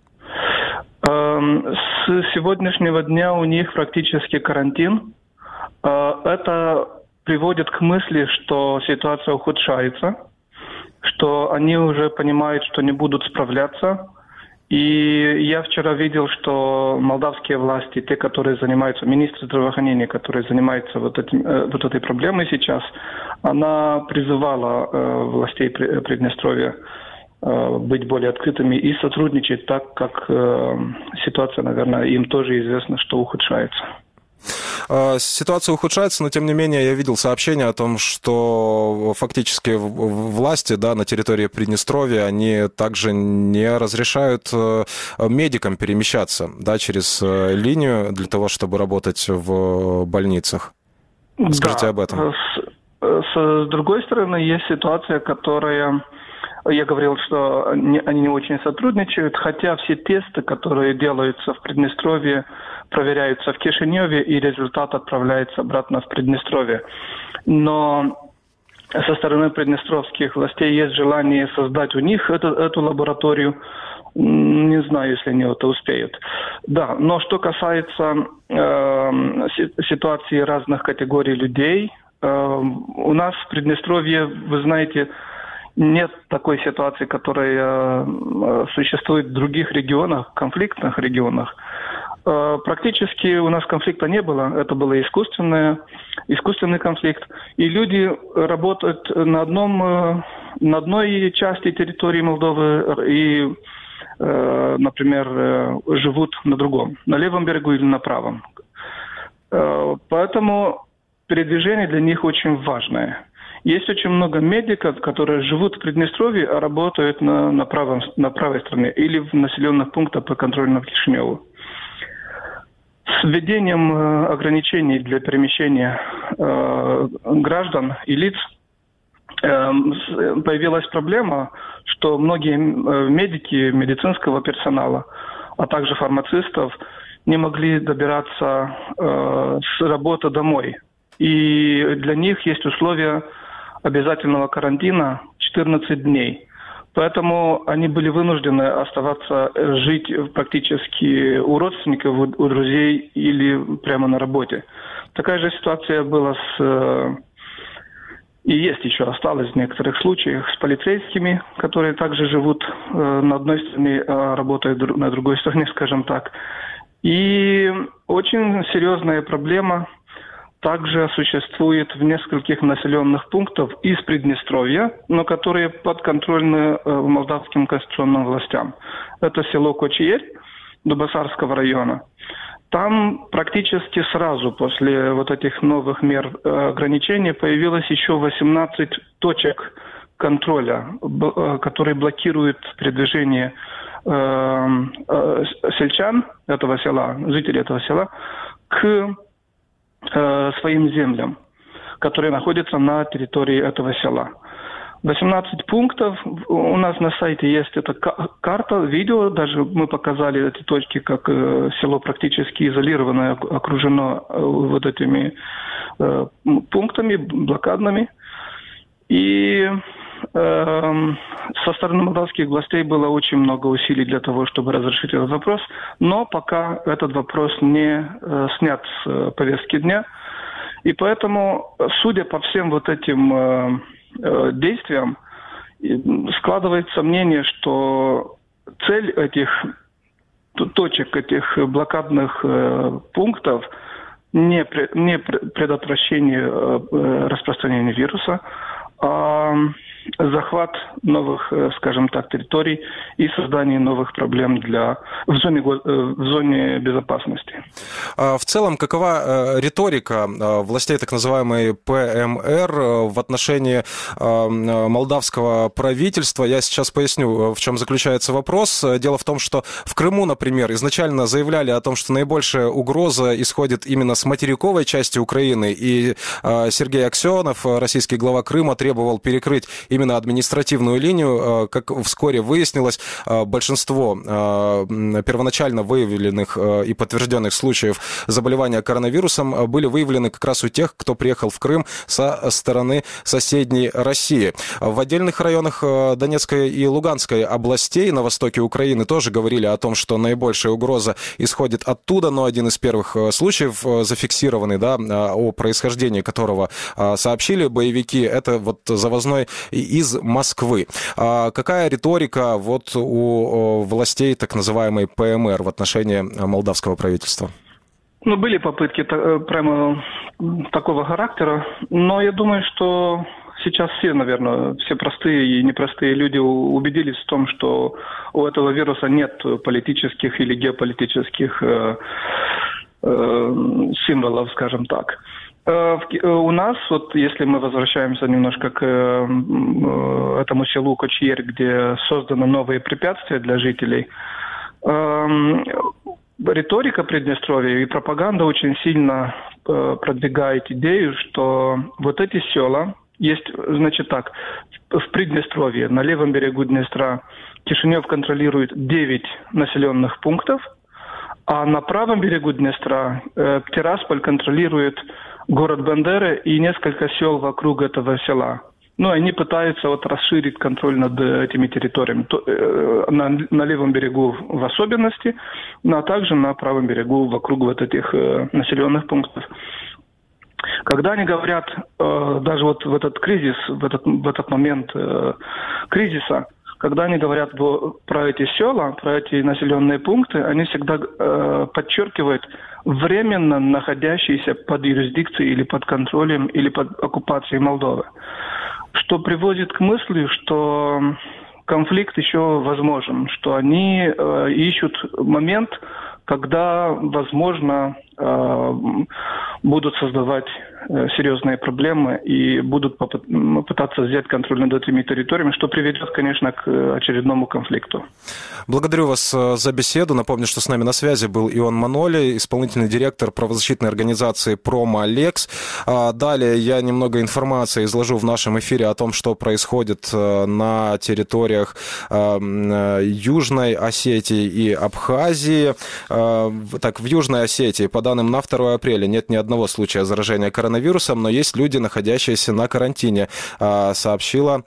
J: С сегодняшнего дня у них практически карантин. Это приводит к мысли, что ситуация ухудшается, что они уже понимают, что не будут справляться. И я вчера видел, что молдавские власти, те, которые занимаются, министр здравоохранения, которые занимаются вот этой проблемой сейчас, она призывала властей Приднестровья быть более открытыми и сотрудничать так, как ситуация, наверное, им тоже известно, что ухудшается.
B: Ситуация ухудшается, но тем не менее я видел сообщение о том, что фактически власти на территории Приднестровья, они также не разрешают медикам перемещаться через линию для того, чтобы работать в больницах. Скажите об этом.
J: С другой стороны, есть ситуация, которая... Я говорил, что они не очень сотрудничают, хотя все тесты, которые делаются в Приднестровье, проверяются в Кишиневе, и результат отправляется обратно в Приднестровье. Но со стороны приднестровских властей есть желание создать у них эту лабораторию. Не знаю, если они это успеют. Да, но что касается ситуации разных категорий людей, у нас в Приднестровье, вы знаете, нет такой ситуации, которая существует в других регионах, конфликтных регионах. Практически у нас конфликта не было. Это был искусственный конфликт. И люди работают на одной части территории Молдовы и, например, живут на другом, на левом берегу или на правом. Поэтому передвижение для них очень важное. Есть очень много медиков, которые живут в Приднестровье, а работают на правой стороне или в населенных пунктах подконтрольных Кишиневу. С введением ограничений для перемещения граждан и лиц появилась проблема, что многие медики медицинского персонала, а также фармацистов не могли добираться с работы домой. И для них есть условия обязательного карантина 14 дней. Поэтому они были вынуждены оставаться жить практически у родственников, у друзей или прямо на работе. Такая же ситуация была и есть еще, осталось в некоторых случаях, с полицейскими, которые также живут на одной стороне, а работают на другой стороне, скажем так. И очень серьезная проблема также существует в нескольких населенных пунктах из Приднестровья, но которые подконтрольны молдавским конституционным властям. Это село Кочиерь Дубасарского района. Там практически сразу после вот этих новых мер ограничений появилось еще 18 точек контроля, которые блокируют передвижение сельчан этого села, жителей этого села, к своим землям, которые находятся на территории этого села. 18 пунктов. У нас на сайте есть эта карта, видео. Даже мы показали эти точки, как село практически изолированное, окружено вот этими пунктами блокадными. И со стороны молдавских властей было очень много усилий для того, чтобы разрешить этот вопрос, но пока этот вопрос не снят с повестки дня. И поэтому, судя по всем вот этим действиям, складывается мнение, что цель этих точек, этих блокадных пунктов не предотвращение распространения вируса, а захват новых, скажем так, территорий и создание новых проблем в зоне безопасности.
B: В целом, какова риторика властей так называемой ПМР в отношении молдавского правительства? Я сейчас поясню, в чем заключается вопрос. Дело в том, что в Крыму, например, изначально заявляли о том, что наибольшая угроза исходит именно с материковой части Украины, и Сергей Аксенов, российский глава Крыма, требовал перекрыть именно административную линию. Как вскоре выяснилось, большинство первоначально выявленных и подтвержденных случаев заболевания коронавирусом были выявлены как раз у тех, кто приехал в Крым со стороны соседней России. В отдельных районах Донецкой и Луганской областей на востоке Украины тоже говорили о том, что наибольшая угроза исходит оттуда, но один из первых случаев зафиксированный, о происхождении которого сообщили боевики, это вот завозной из Москвы. Какая риторика вот у властей так называемой ПМР в отношении молдавского правительства?
J: Были попытки прямо такого характера, но я думаю, что сейчас все, наверное, все простые и непростые люди убедились в том, что у этого вируса нет политических или геополитических символов, скажем так. У нас, вот если мы возвращаемся немножко к этому селу Кочиерь, где созданы новые препятствия для жителей, риторика Приднестровья и пропаганда очень сильно продвигает идею, что вот эти села есть, значит так, в Приднестровье, на левом берегу Днестра, Кишинев контролирует 9 населенных пунктов, а на правом берегу Днестра Тирасполь контролирует город Бендеры и несколько сел вокруг этого села. но они пытаются вот расширить контроль над этими территориями, на левом берегу в особенности, а также на правом берегу вокруг вот этих населенных пунктов. Когда они говорят, даже вот в этот кризис, в этот момент кризиса, когда они говорят про эти села, про эти населенные пункты, они всегда подчеркивают временно находящиеся под юрисдикцией или под контролем, или под оккупацией Молдовы. Что приводит к мысли, что конфликт еще возможен, что они ищут момент, когда, возможно, будут создавать серьезные проблемы и будут пытаться взять контроль над этими территориями, что приведет, конечно, к очередному конфликту.
B: Благодарю вас за беседу. Напомню, что с нами на связи был Ион Маноли, исполнительный директор правозащитной организации «Промо-Лекс». Далее я немного информации изложу в нашем эфире о том, что происходит на территориях Южной Осетии и Абхазии. Так, в Южной Осетии, по данным на 2 апреля, нет ни одного случая заражения коронавирусом, но есть люди, находящиеся на карантине, сообщила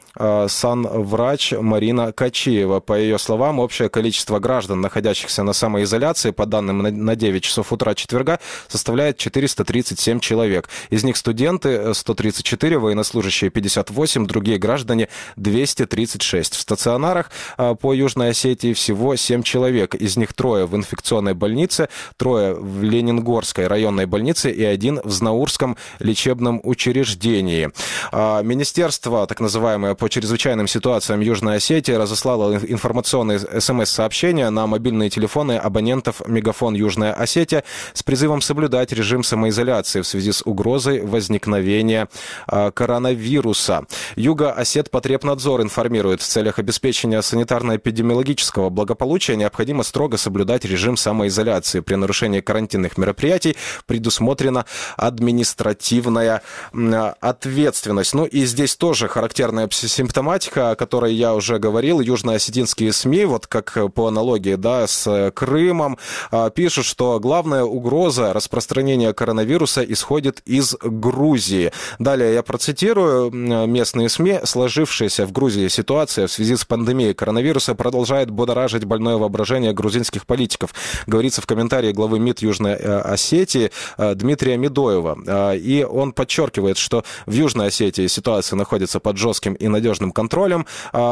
B: санврач Марина Качиева. По ее словам, общее количество граждан, находящихся на самоизоляции, по данным на 9 часов утра четверга, составляет 437 человек. Из них студенты 134, военнослужащие 58, другие граждане 236. В стационарах по Южной Осетии всего 7 человек. Из них 3 в инфекционной больнице, 3 в Ленингорской районной больнице и 1 в Знаурском лечебном учреждении. Министерство, так называемое, по чрезвычайным ситуациям Южной Осетии разослало информационные СМС-сообщения на мобильные телефоны абонентов Мегафон Южная Осетия с призывом соблюдать режим самоизоляции в связи с угрозой возникновения коронавируса. Юго-Осетпотребнадзор информирует, в целях обеспечения санитарно-эпидемиологического благополучия необходимо строго соблюдать режим самоизоляции. При нарушении карантинных мероприятий предусмотрена административная ответственность. Ну и здесь тоже характерная симптоматика, о которой я уже говорил. Южноосетинские СМИ, вот как по аналогии, да, с Крымом, пишут, что главная угроза распространения коронавируса исходит из Грузии. Далее я процитирую местные СМИ. Сложившаяся в Грузии ситуация в связи с пандемией коронавируса продолжает будоражить больное воображение грузинских политиков, говорится в комментарии главы МИД Южной Осетии Дмитрия Медоева. И он подчеркивает, что в Южной Осетии ситуация находится под жестким и надежным контролем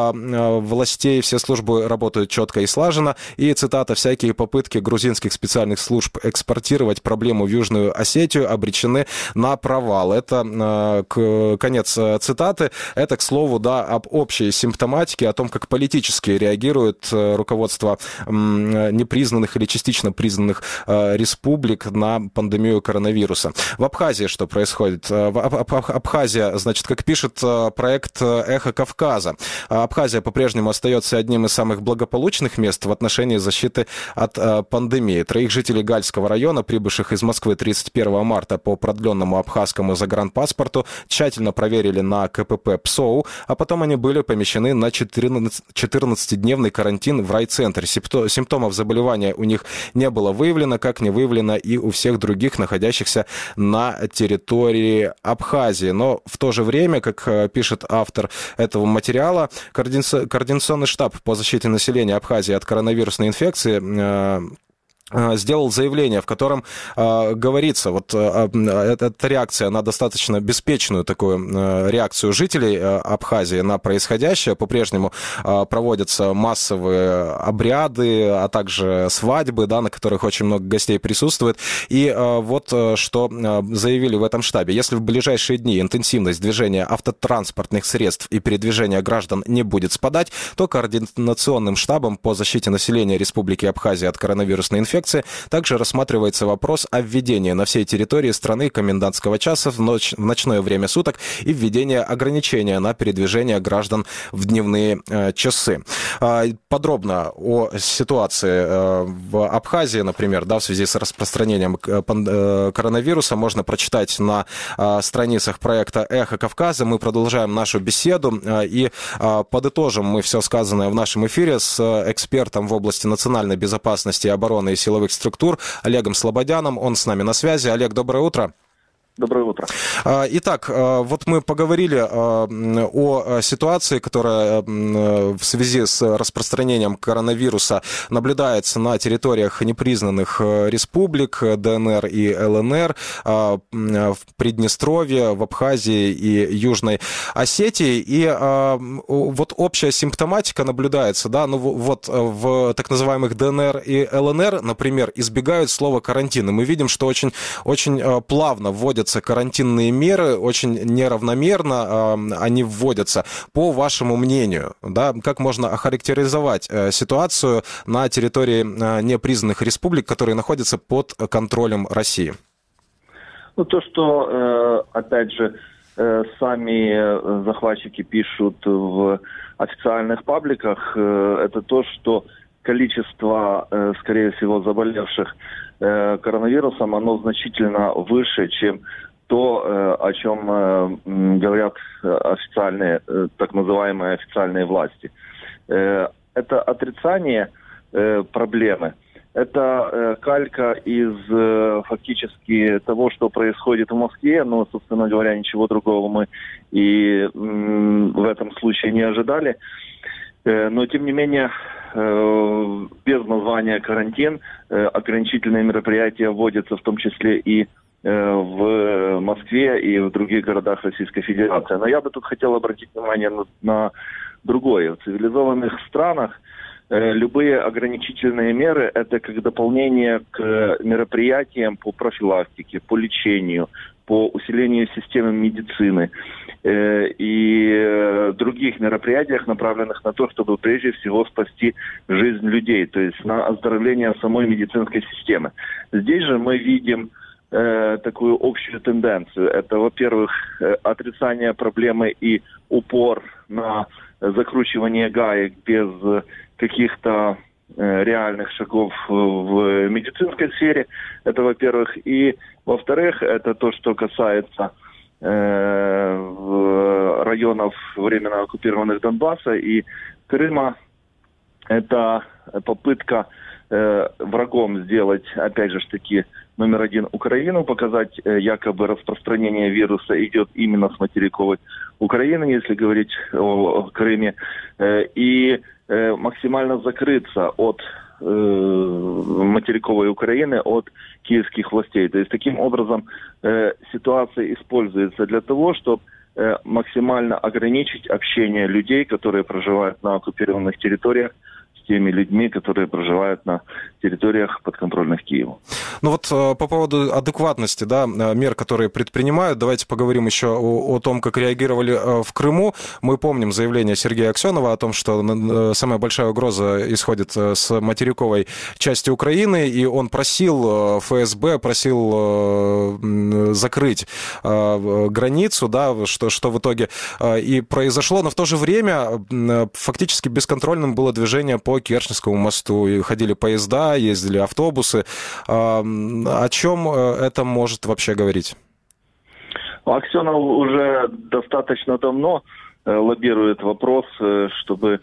B: властей, все службы работают четко и слаженно, и, цитата, «всякие попытки грузинских специальных служб экспортировать проблему в Южную Осетию обречены на провал». Это конец цитаты. Это, к слову, да, об общей симптоматике, о том, как политически реагирует руководство непризнанных или частично признанных республик на пандемию коронавируса. В Абхазии что происходит? Абхазия, значит, как пишет проект «Эхо Кавказа», Абхазия по-прежнему остается одним из самых благополучных мест в отношении защиты от пандемии. 3 жителей Гальского района, прибывших из Москвы 31 марта по продленному абхазскому загранпаспорту, тщательно проверили на КПП ПСОУ, а потом они были помещены на 14-дневный карантин в райцентре. Симптомов заболевания у них не было выявлено, как не выявлено и у всех других, находящихся на территории Абхазии. Но в то же время, как пишет автор этого материала, Координационный штаб по защите населения Абхазии от коронавирусной инфекции сделал заявление, в котором говорится, вот эта реакция на достаточно беспечную такую реакцию жителей Абхазии на происходящее. По-прежнему проводятся массовые обряды, а также свадьбы, да, на которых очень много гостей присутствует. И вот что заявили в этом штабе. Если в ближайшие дни интенсивность движения автотранспортных средств и передвижения граждан не будет спадать, то Координационным штабом по защите населения Республики Абхазия от коронавирусной инфекции также рассматривается вопрос о введении на всей территории страны комендантского часа в ночное время суток и введения ограничения на передвижение граждан в дневные часы. Подробно о ситуации в Абхазии, например, да, в связи с распространением коронавируса можно прочитать на страницах проекта «Эхо Кавказа». Мы продолжаем нашу беседу и подытожим мы все сказанное в нашем эфире с экспертом в области национальной безопасности, обороны и силовых структур Олегом Слободяном. Он с нами на связи. Олег, доброе утро.
K: Доброе утро.
B: Итак, вот мы поговорили о ситуации, которая в связи с распространением коронавируса наблюдается на территориях непризнанных республик ДНР и ЛНР, в Приднестровье, в Абхазии и Южной Осетии. И вот общая симптоматика наблюдается, да, ну вот в так называемых ДНР и ЛНР, например, избегают слова «карантин». И мы видим, что очень плавно вводятся карантинные меры, очень неравномерно они вводятся. По вашему мнению, да, как можно охарактеризовать ситуацию на территории непризнанных республик, которые находятся под контролем России?
K: Ну, то, что, опять же, сами захватчики пишут в официальных пабликах, это то, что количество, скорее всего, заболевших коронавирусом, оно значительно выше, чем то, о чем говорят официальные, так называемые официальные власти. Это отрицание проблемы. Это калька из фактически того, что происходит в Москве, но, собственно говоря, ничего другого мы и в этом случае не ожидали. Но, тем не менее, без названия «карантин» ограничительные мероприятия вводятся в том числе и в Москве и в других городах Российской Федерации. Но я бы тут хотел обратить внимание на другое. В цивилизованных странах любые ограничительные меры – это как дополнение к мероприятиям по профилактике, по лечению, по усилению системы медицины и других мероприятиях, направленных на то, чтобы прежде всего спасти жизнь людей, то есть на оздоровление самой медицинской системы. Здесь же мы видим такую общую тенденцию. Это, во-первых, отрицание проблемы и упор на закручивание гаек без каких-то реальных шагов в медицинской сфере. Это, во-первых. И, во-вторых, это то, что касается районов временно оккупированных Донбасса и Крыма. Это попытка врагом сделать, опять же таки, номер один Украину, показать якобы распространение вируса идет именно с материковой Украины, если говорить о Крыме, и максимально закрыться от материковой Украины, от киевских властей. То есть таким образом ситуация используется для того, чтобы максимально ограничить общение людей, которые проживают на оккупированных территориях, с теми людьми, которые проживают на территориях подконтрольных Киеву.
B: Ну вот по поводу адекватности, да, мер, которые предпринимают, давайте поговорим еще о том, как реагировали в Крыму. Мы помним заявление Сергея Аксенова о том, что самая большая угроза исходит с материковой части Украины, и он просил ФСБ, просил закрыть границу, да, что в итоге и произошло. Но в то же время фактически бесконтрольным было движение по Керченскому мосту. И ходили поезда, ездили автобусы. О чем это может вообще говорить?
K: Аксенов уже достаточно давно лоббирует вопрос, чтобы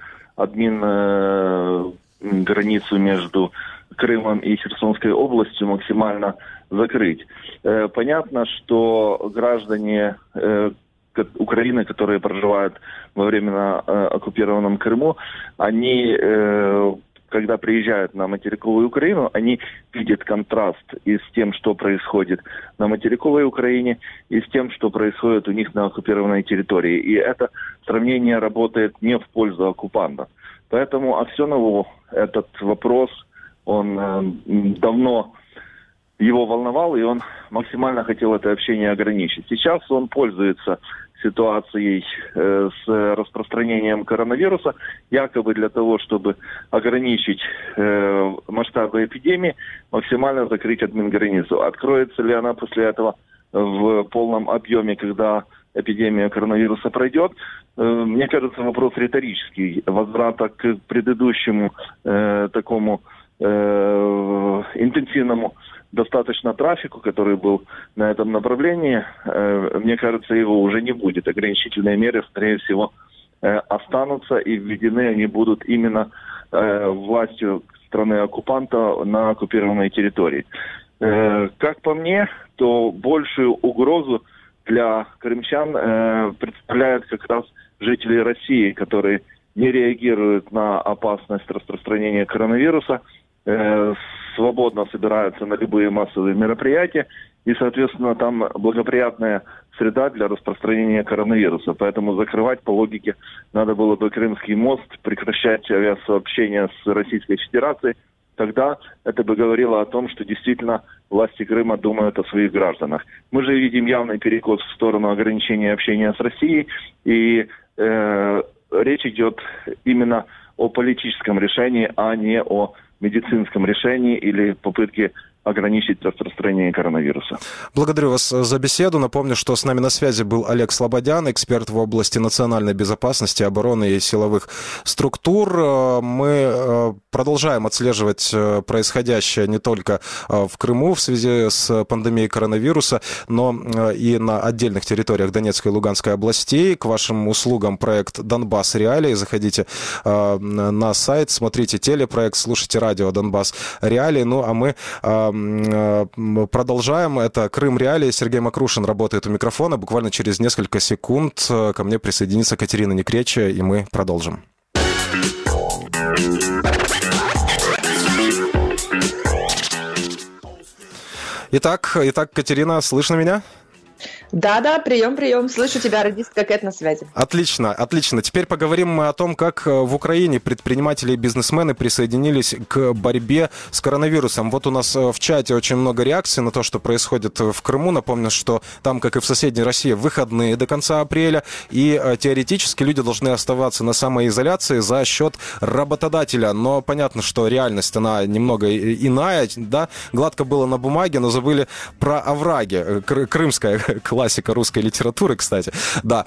K: границу между Крымом и Херсонской областью максимально закрыть. Понятно, что граждане Украины, которые проживают во временно оккупированном Крыму, они, когда приезжают на материковую Украину, они видят контраст и с тем, что происходит на материковой Украине, и с тем, что происходит у них на оккупированной территории. И это сравнение работает не в пользу оккупанта. Поэтому Аксенову этот вопрос, он давно его волновал, и он максимально хотел это общение ограничить. Сейчас он пользуется ситуацией с распространением коронавируса, якобы для того, чтобы ограничить масштабы эпидемии, максимально закрыть админграницу. Откроется ли она после этого в полном объеме, когда эпидемия коронавируса пройдет? Мне кажется, вопрос риторический. Возврата к предыдущему такому интенсивному достаточно трафику, который был на этом направлении, мне кажется, его уже не будет. Ограничительные меры, скорее всего, останутся, и введены они будут именно властью страны-оккупанта на оккупированной территории. Как по мне, то большую угрозу для крымчан представляют как раз жители России, которые не реагируют на опасность распространения коронавируса, свободно собираются на любые массовые мероприятия, и, соответственно, там благоприятная среда для распространения коронавируса. Поэтому закрывать по логике надо было бы Крымский мост, прекращать авиасообщение с Российской Федерацией. Тогда это бы говорило о том, что действительно власти Крыма думают о своих гражданах. Мы же видим явный перекос в сторону ограничения общения с Россией, и речь идет именно о политическом решении, а не о медицинском решении или попытке ограничить распространение коронавируса.
B: Благодарю вас за беседу. Напомню, что с нами на связи был Олег Слободян, эксперт в области национальной безопасности, обороны и силовых структур. Мы продолжаем отслеживать происходящее не только в Крыму в связи с пандемией коронавируса, но и на отдельных территориях Донецкой и Луганской областей. К вашим услугам проект «Донбасс Реалии». Заходите на сайт, смотрите телепроект, слушайте радио «Донбасс Реалии». Ну, а мы продолжаем. Это «Крым Реалии». Сергей Макрушин работает у микрофона. Буквально через несколько секунд ко мне присоединится Катерина Некречия, и мы продолжим. Итак, Катерина, слышно меня?
C: Да, прием. Слышу тебя, радистка Кэт на связи.
B: Отлично. Теперь поговорим мы о том, как в Украине предприниматели и бизнесмены присоединились к борьбе с коронавирусом. Вот у нас в чате очень много реакций на то, что происходит в Крыму. Напомню, что там, как и в соседней России, выходные до конца апреля, и теоретически люди должны оставаться на самоизоляции за счет работодателя. Но понятно, что реальность, она немного иная, да? Гладко было на бумаге, но забыли про овраги. Крымская классика русской литературы, кстати, да.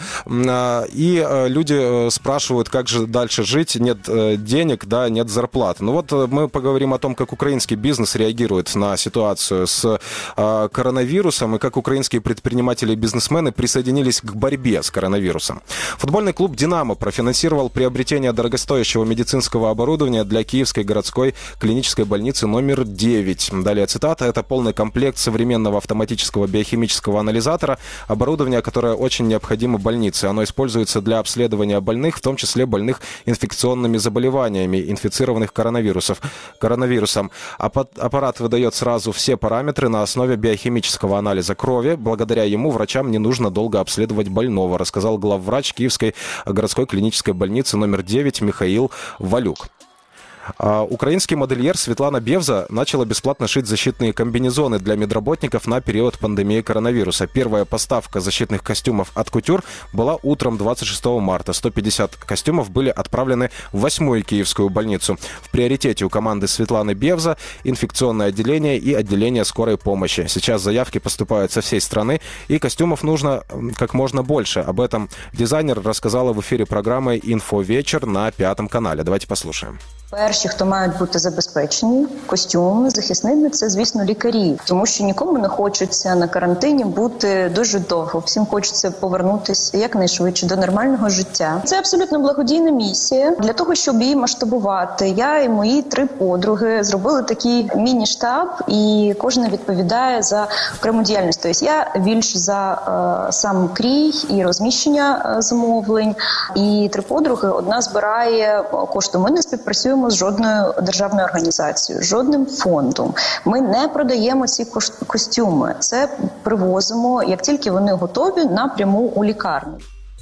B: И люди спрашивают, как же дальше жить, нет денег, да, нет зарплат. Ну вот мы поговорим о том, как украинский бизнес реагирует на ситуацию с коронавирусом и как украинские предприниматели и бизнесмены присоединились к борьбе с коронавирусом. Футбольный клуб «Динамо» профинансировал приобретение дорогостоящего медицинского оборудования для Киевской городской клинической больницы номер 9. Далее цитата. Это полный комплект современного автоматического биохимического анализатора, оборудование, которое очень необходимо больнице. Оно используется для обследования больных, в том числе больных инфекционными заболеваниями, инфицированных коронавирусом. Аппарат выдает сразу все параметры на основе биохимического анализа крови. Благодаря ему врачам не нужно долго обследовать больного, рассказал главврач Киевской городской клинической больницы номер 9 Михаил Валюк. Украинский модельер Светлана Бевза начала бесплатно шить защитные комбинезоны для медработников на период пандемии коронавируса. Первая поставка защитных костюмов от Кутюр была утром 26 марта. 150 костюмов были отправлены в 8-ю Киевскую больницу. В приоритете у команды Светланы Бевза инфекционное отделение и отделение скорой помощи. Сейчас заявки поступают со всей страны, и костюмов нужно как можно больше. Об этом дизайнер рассказала в эфире программы «Инфовечер» на 5 канале. Давайте послушаем.
L: Перші, хто мають бути забезпечені костюмами захисними, це, звісно, лікарі. Тому що нікому не хочеться на карантині бути дуже довго. Всім хочеться повернутися якнайшвидше до нормального життя. Це абсолютно благодійна місія. Для того, щоб її масштабувати, я і мої 3 подруги зробили такий міні-штаб, і кожна відповідає за окрему діяльність. Тобто я більш за сам крій і розміщення замовлень. І 3 подруги, одна збирає кошти. Ми не співпрацюємо з жодною державною організацією, жодним фондом. Ми не продаємо ці костюми. Це привозимо, як тільки вони готові, напряму у лікарню.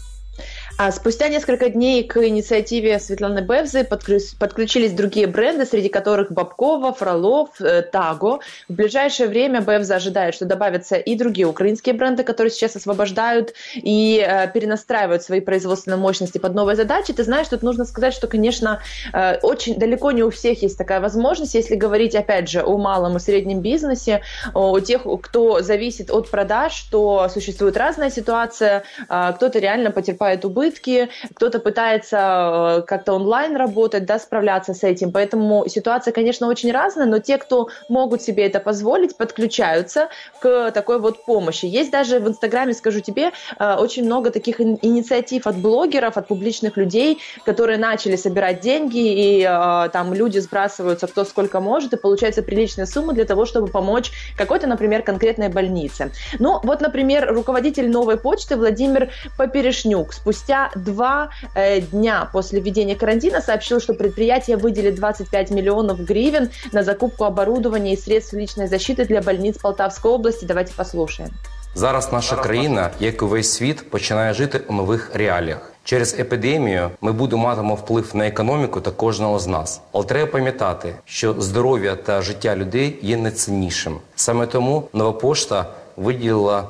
C: А спустя несколько дней к инициативе Светланы Бевзы подключились другие бренды, среди которых Бабкова, Фролов, Таго. В ближайшее время Бевза ожидает, что добавятся и другие украинские бренды, которые сейчас освобождают и перенастраивают свои производственные мощности под новые задачи. Ты знаешь, тут нужно сказать, что, конечно, очень далеко не у всех есть такая возможность. Если говорить, опять же, о малом и среднем бизнесе, у тех, кто зависит от продаж, то существует разная ситуация. Кто-то реально потерпает убытки, попытки, кто-то пытается как-то онлайн работать, да, справляться с этим. Поэтому ситуация, конечно, очень разная, но те, кто могут себе это позволить, подключаются к такой вот помощи. Есть даже в Инстаграме, скажу тебе, очень много таких инициатив от блогеров, от публичных людей, которые начали собирать деньги, и там люди сбрасываются кто сколько может, и получается приличная сумма для того, чтобы помочь какой-то, например, конкретной больнице. Ну, вот, например, руководитель Новой почты Владимир Поперешнюк спустя 2 дня после введения карантина сообщил, что предприятие выделит 25 миллионов гривен на закупку оборудования и средств личной защиты для больниц Полтавской области. Давайте послушаем.
M: Зараз наша країна, як і весь світ, починає жити у нових реаліях. Через епідемію ми матимемо вплив на економіку та кожного з нас. Але треба пам'ятати, що здоров'я та життя людей є найціннішим. Саме тому Нова пошта виділила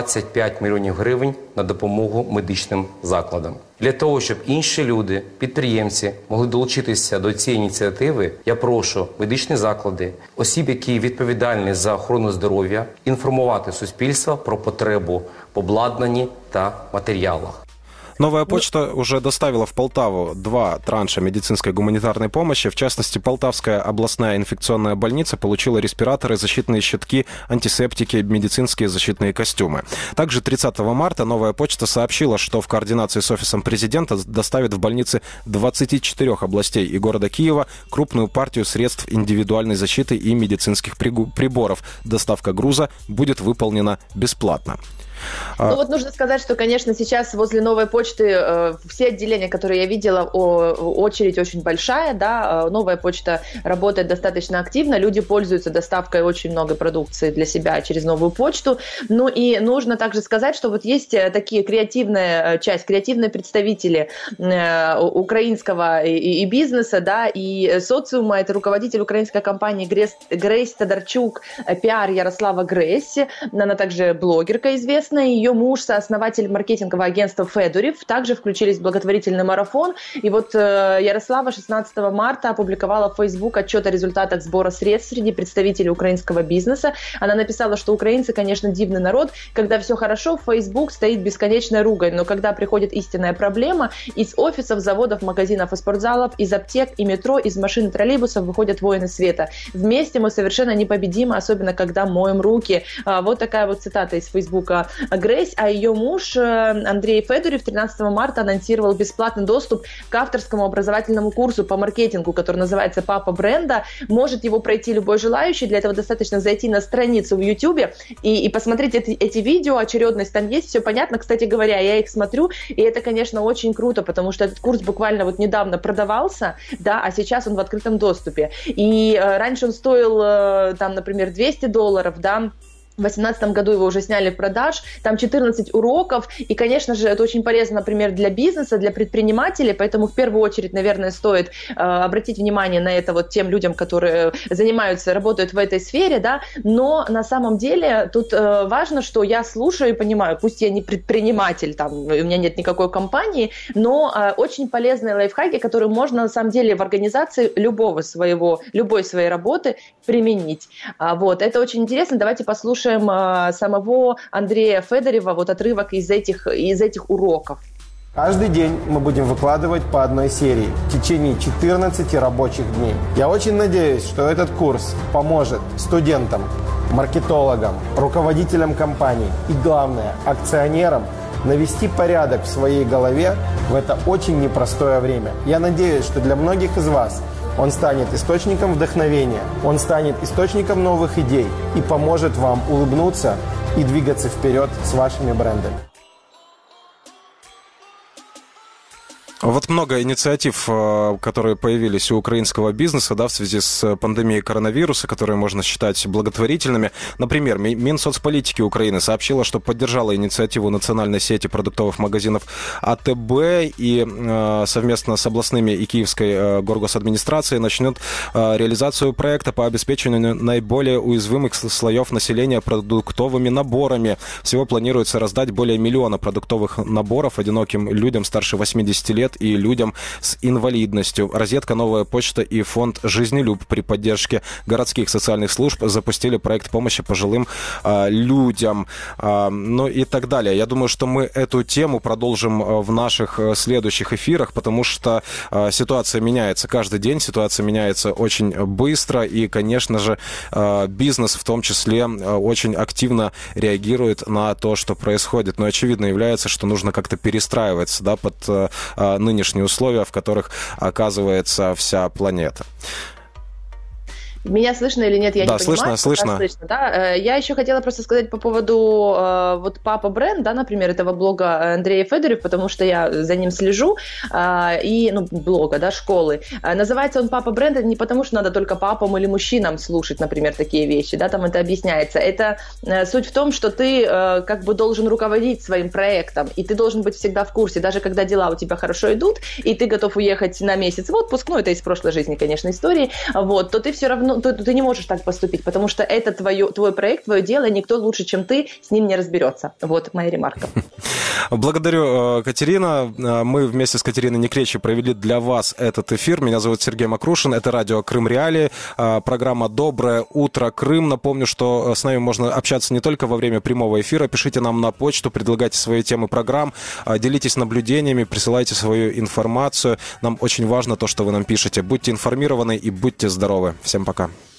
M: 25 мільйонів гривень на допомогу медичним закладам. Для того, щоб інші люди, підприємці, могли долучитися до цієї ініціативи, я прошу медичні заклади, осіб, які відповідальні за охорону здоров'я, інформувати суспільство про потребу в обладнанні та матеріалах.
B: Новая почта уже доставила в Полтаву 2 транша медицинской гуманитарной помощи. В частности, Полтавская областная инфекционная больница получила респираторы, защитные щитки, антисептики, медицинские защитные костюмы. Также 30 марта Новая почта сообщила, что в координации с Офисом президента доставит в больницы 24 областей и города Киева крупную партию средств индивидуальной защиты и медицинских приборов. Доставка груза будет выполнена бесплатно.
C: Ну вот нужно сказать, что, конечно, сейчас возле Новой почты все отделения, которые я видела, очередь очень большая, да, Новая почта работает достаточно активно, люди пользуются доставкой очень много продукции для себя через Новую почту. Ну и нужно также сказать, что вот есть такие креативные представители украинского и бизнеса, да, и социума. Это руководитель украинской компании Грейс Тодорчук, пиар Ярослава Грейс, она также блогерка известная. Ее муж, сооснователь маркетингового агентства Федорив, также включились в благотворительный марафон. И вот Ярослава 16 марта опубликовала в Facebook отчет о результатах сбора средств среди представителей украинского бизнеса. Она написала, что украинцы, конечно, дивный народ. Когда все хорошо, в Facebook стоит бесконечная ругань. Но когда приходит истинная проблема, из офисов, заводов, магазинов и спортзалов, из аптек и метро, из машин и троллейбусов выходят воины света. Вместе мы совершенно непобедимы, особенно когда моем руки. Вот такая вот цитата из Фейсбука Грейс, а ее муж Андрей Федорив 13 марта анонсировал бесплатный доступ к авторскому образовательному курсу по маркетингу, который называется «Папа бренда». Может его пройти любой желающий. Для этого достаточно зайти на страницу в YouTube и посмотреть эти видео. Очередность там есть, все понятно. Кстати говоря, я их смотрю, и это, конечно, очень круто, потому что этот курс буквально вот недавно продавался, да, а сейчас он в открытом доступе. И раньше он стоил, там, например, $200, да. В 2018 году его уже сняли в продаж, там 14 уроков, и, конечно же, это очень полезно, например, для бизнеса, для предпринимателей, поэтому в первую очередь, наверное, стоит обратить внимание на это вот тем людям, которые занимаются, работают в этой сфере, да, но на самом деле тут важно, что я слушаю и понимаю, пусть я не предприниматель, там, у меня нет никакой компании, но очень полезные лайфхаки, которые можно, на самом деле, в организации любой своей работы применить. Вот, это очень интересно, давайте послушаем самого Андрея Федорева, вот отрывок из этих уроков.
N: Каждый день мы будем выкладывать по одной серии в течение 14 рабочих дней. Я очень надеюсь, что этот курс поможет студентам, маркетологам, руководителям компаний и, главное, акционерам навести порядок в своей голове в это очень непростое время. Я надеюсь, что для многих из вас он станет источником вдохновения, он станет источником новых идей и поможет вам улыбнуться и двигаться вперед с вашими брендами.
B: Вот много инициатив, которые появились у украинского бизнеса, да, в связи с пандемией коронавируса, которые можно считать благотворительными. Например, Минсоцполитики Украины сообщила, что поддержала инициативу национальной сети продуктовых магазинов АТБ и совместно с областными и Киевской горгосадминистрацией начнет реализацию проекта по обеспечению наиболее уязвимых слоев населения продуктовыми наборами. Всего планируется раздать более 1 миллиона продуктовых наборов одиноким людям старше 80 лет и людям с инвалидностью. Розетка, Новая почта и фонд «Жизнелюб» при поддержке городских социальных служб запустили проект помощи пожилым людям. Ну и так далее. Я думаю, что мы эту тему продолжим в наших следующих эфирах, потому что ситуация меняется каждый день, ситуация меняется очень быстро, и, конечно же, бизнес в том числе очень активно реагирует на то, что происходит. Но очевидно является, что нужно как-то перестраиваться, да, под нынешние условия, в которых оказывается вся планета.
C: Меня слышно или нет, я не понимаю.
B: Да, слышно.
C: Да? Я еще хотела просто сказать по поводу вот Папа Бренд, да, например, этого блога Андрея Федорев, потому что я за ним слежу, и, блога, да, школы. Называется он Папа Бренд не потому, что надо только папам или мужчинам слушать, например, такие вещи, да, там это объясняется. Это суть в том, что ты как бы должен руководить своим проектом, и ты должен быть всегда в курсе, даже когда дела у тебя хорошо идут, и ты готов уехать на месяц в отпуск, это из прошлой жизни, конечно, истории, вот, то ты все равно ты не можешь так поступить, потому что это твой проект, твое дело, и никто лучше, чем ты, с ним не разберется. Вот моя ремарка.
B: Благодарю, Катерина. Мы вместе с Катериной Некречи провели для вас этот эфир. Меня зовут Сергей Макрушин. Это радио Крым Реалии. Программа «Доброе утро, Крым». Напомню, что с нами можно общаться не только во время прямого эфира. Пишите нам на почту, предлагайте свои темы программ, делитесь наблюдениями, присылайте свою информацию. Нам очень важно то, что вы нам пишете. Будьте информированы и будьте здоровы. Всем пока.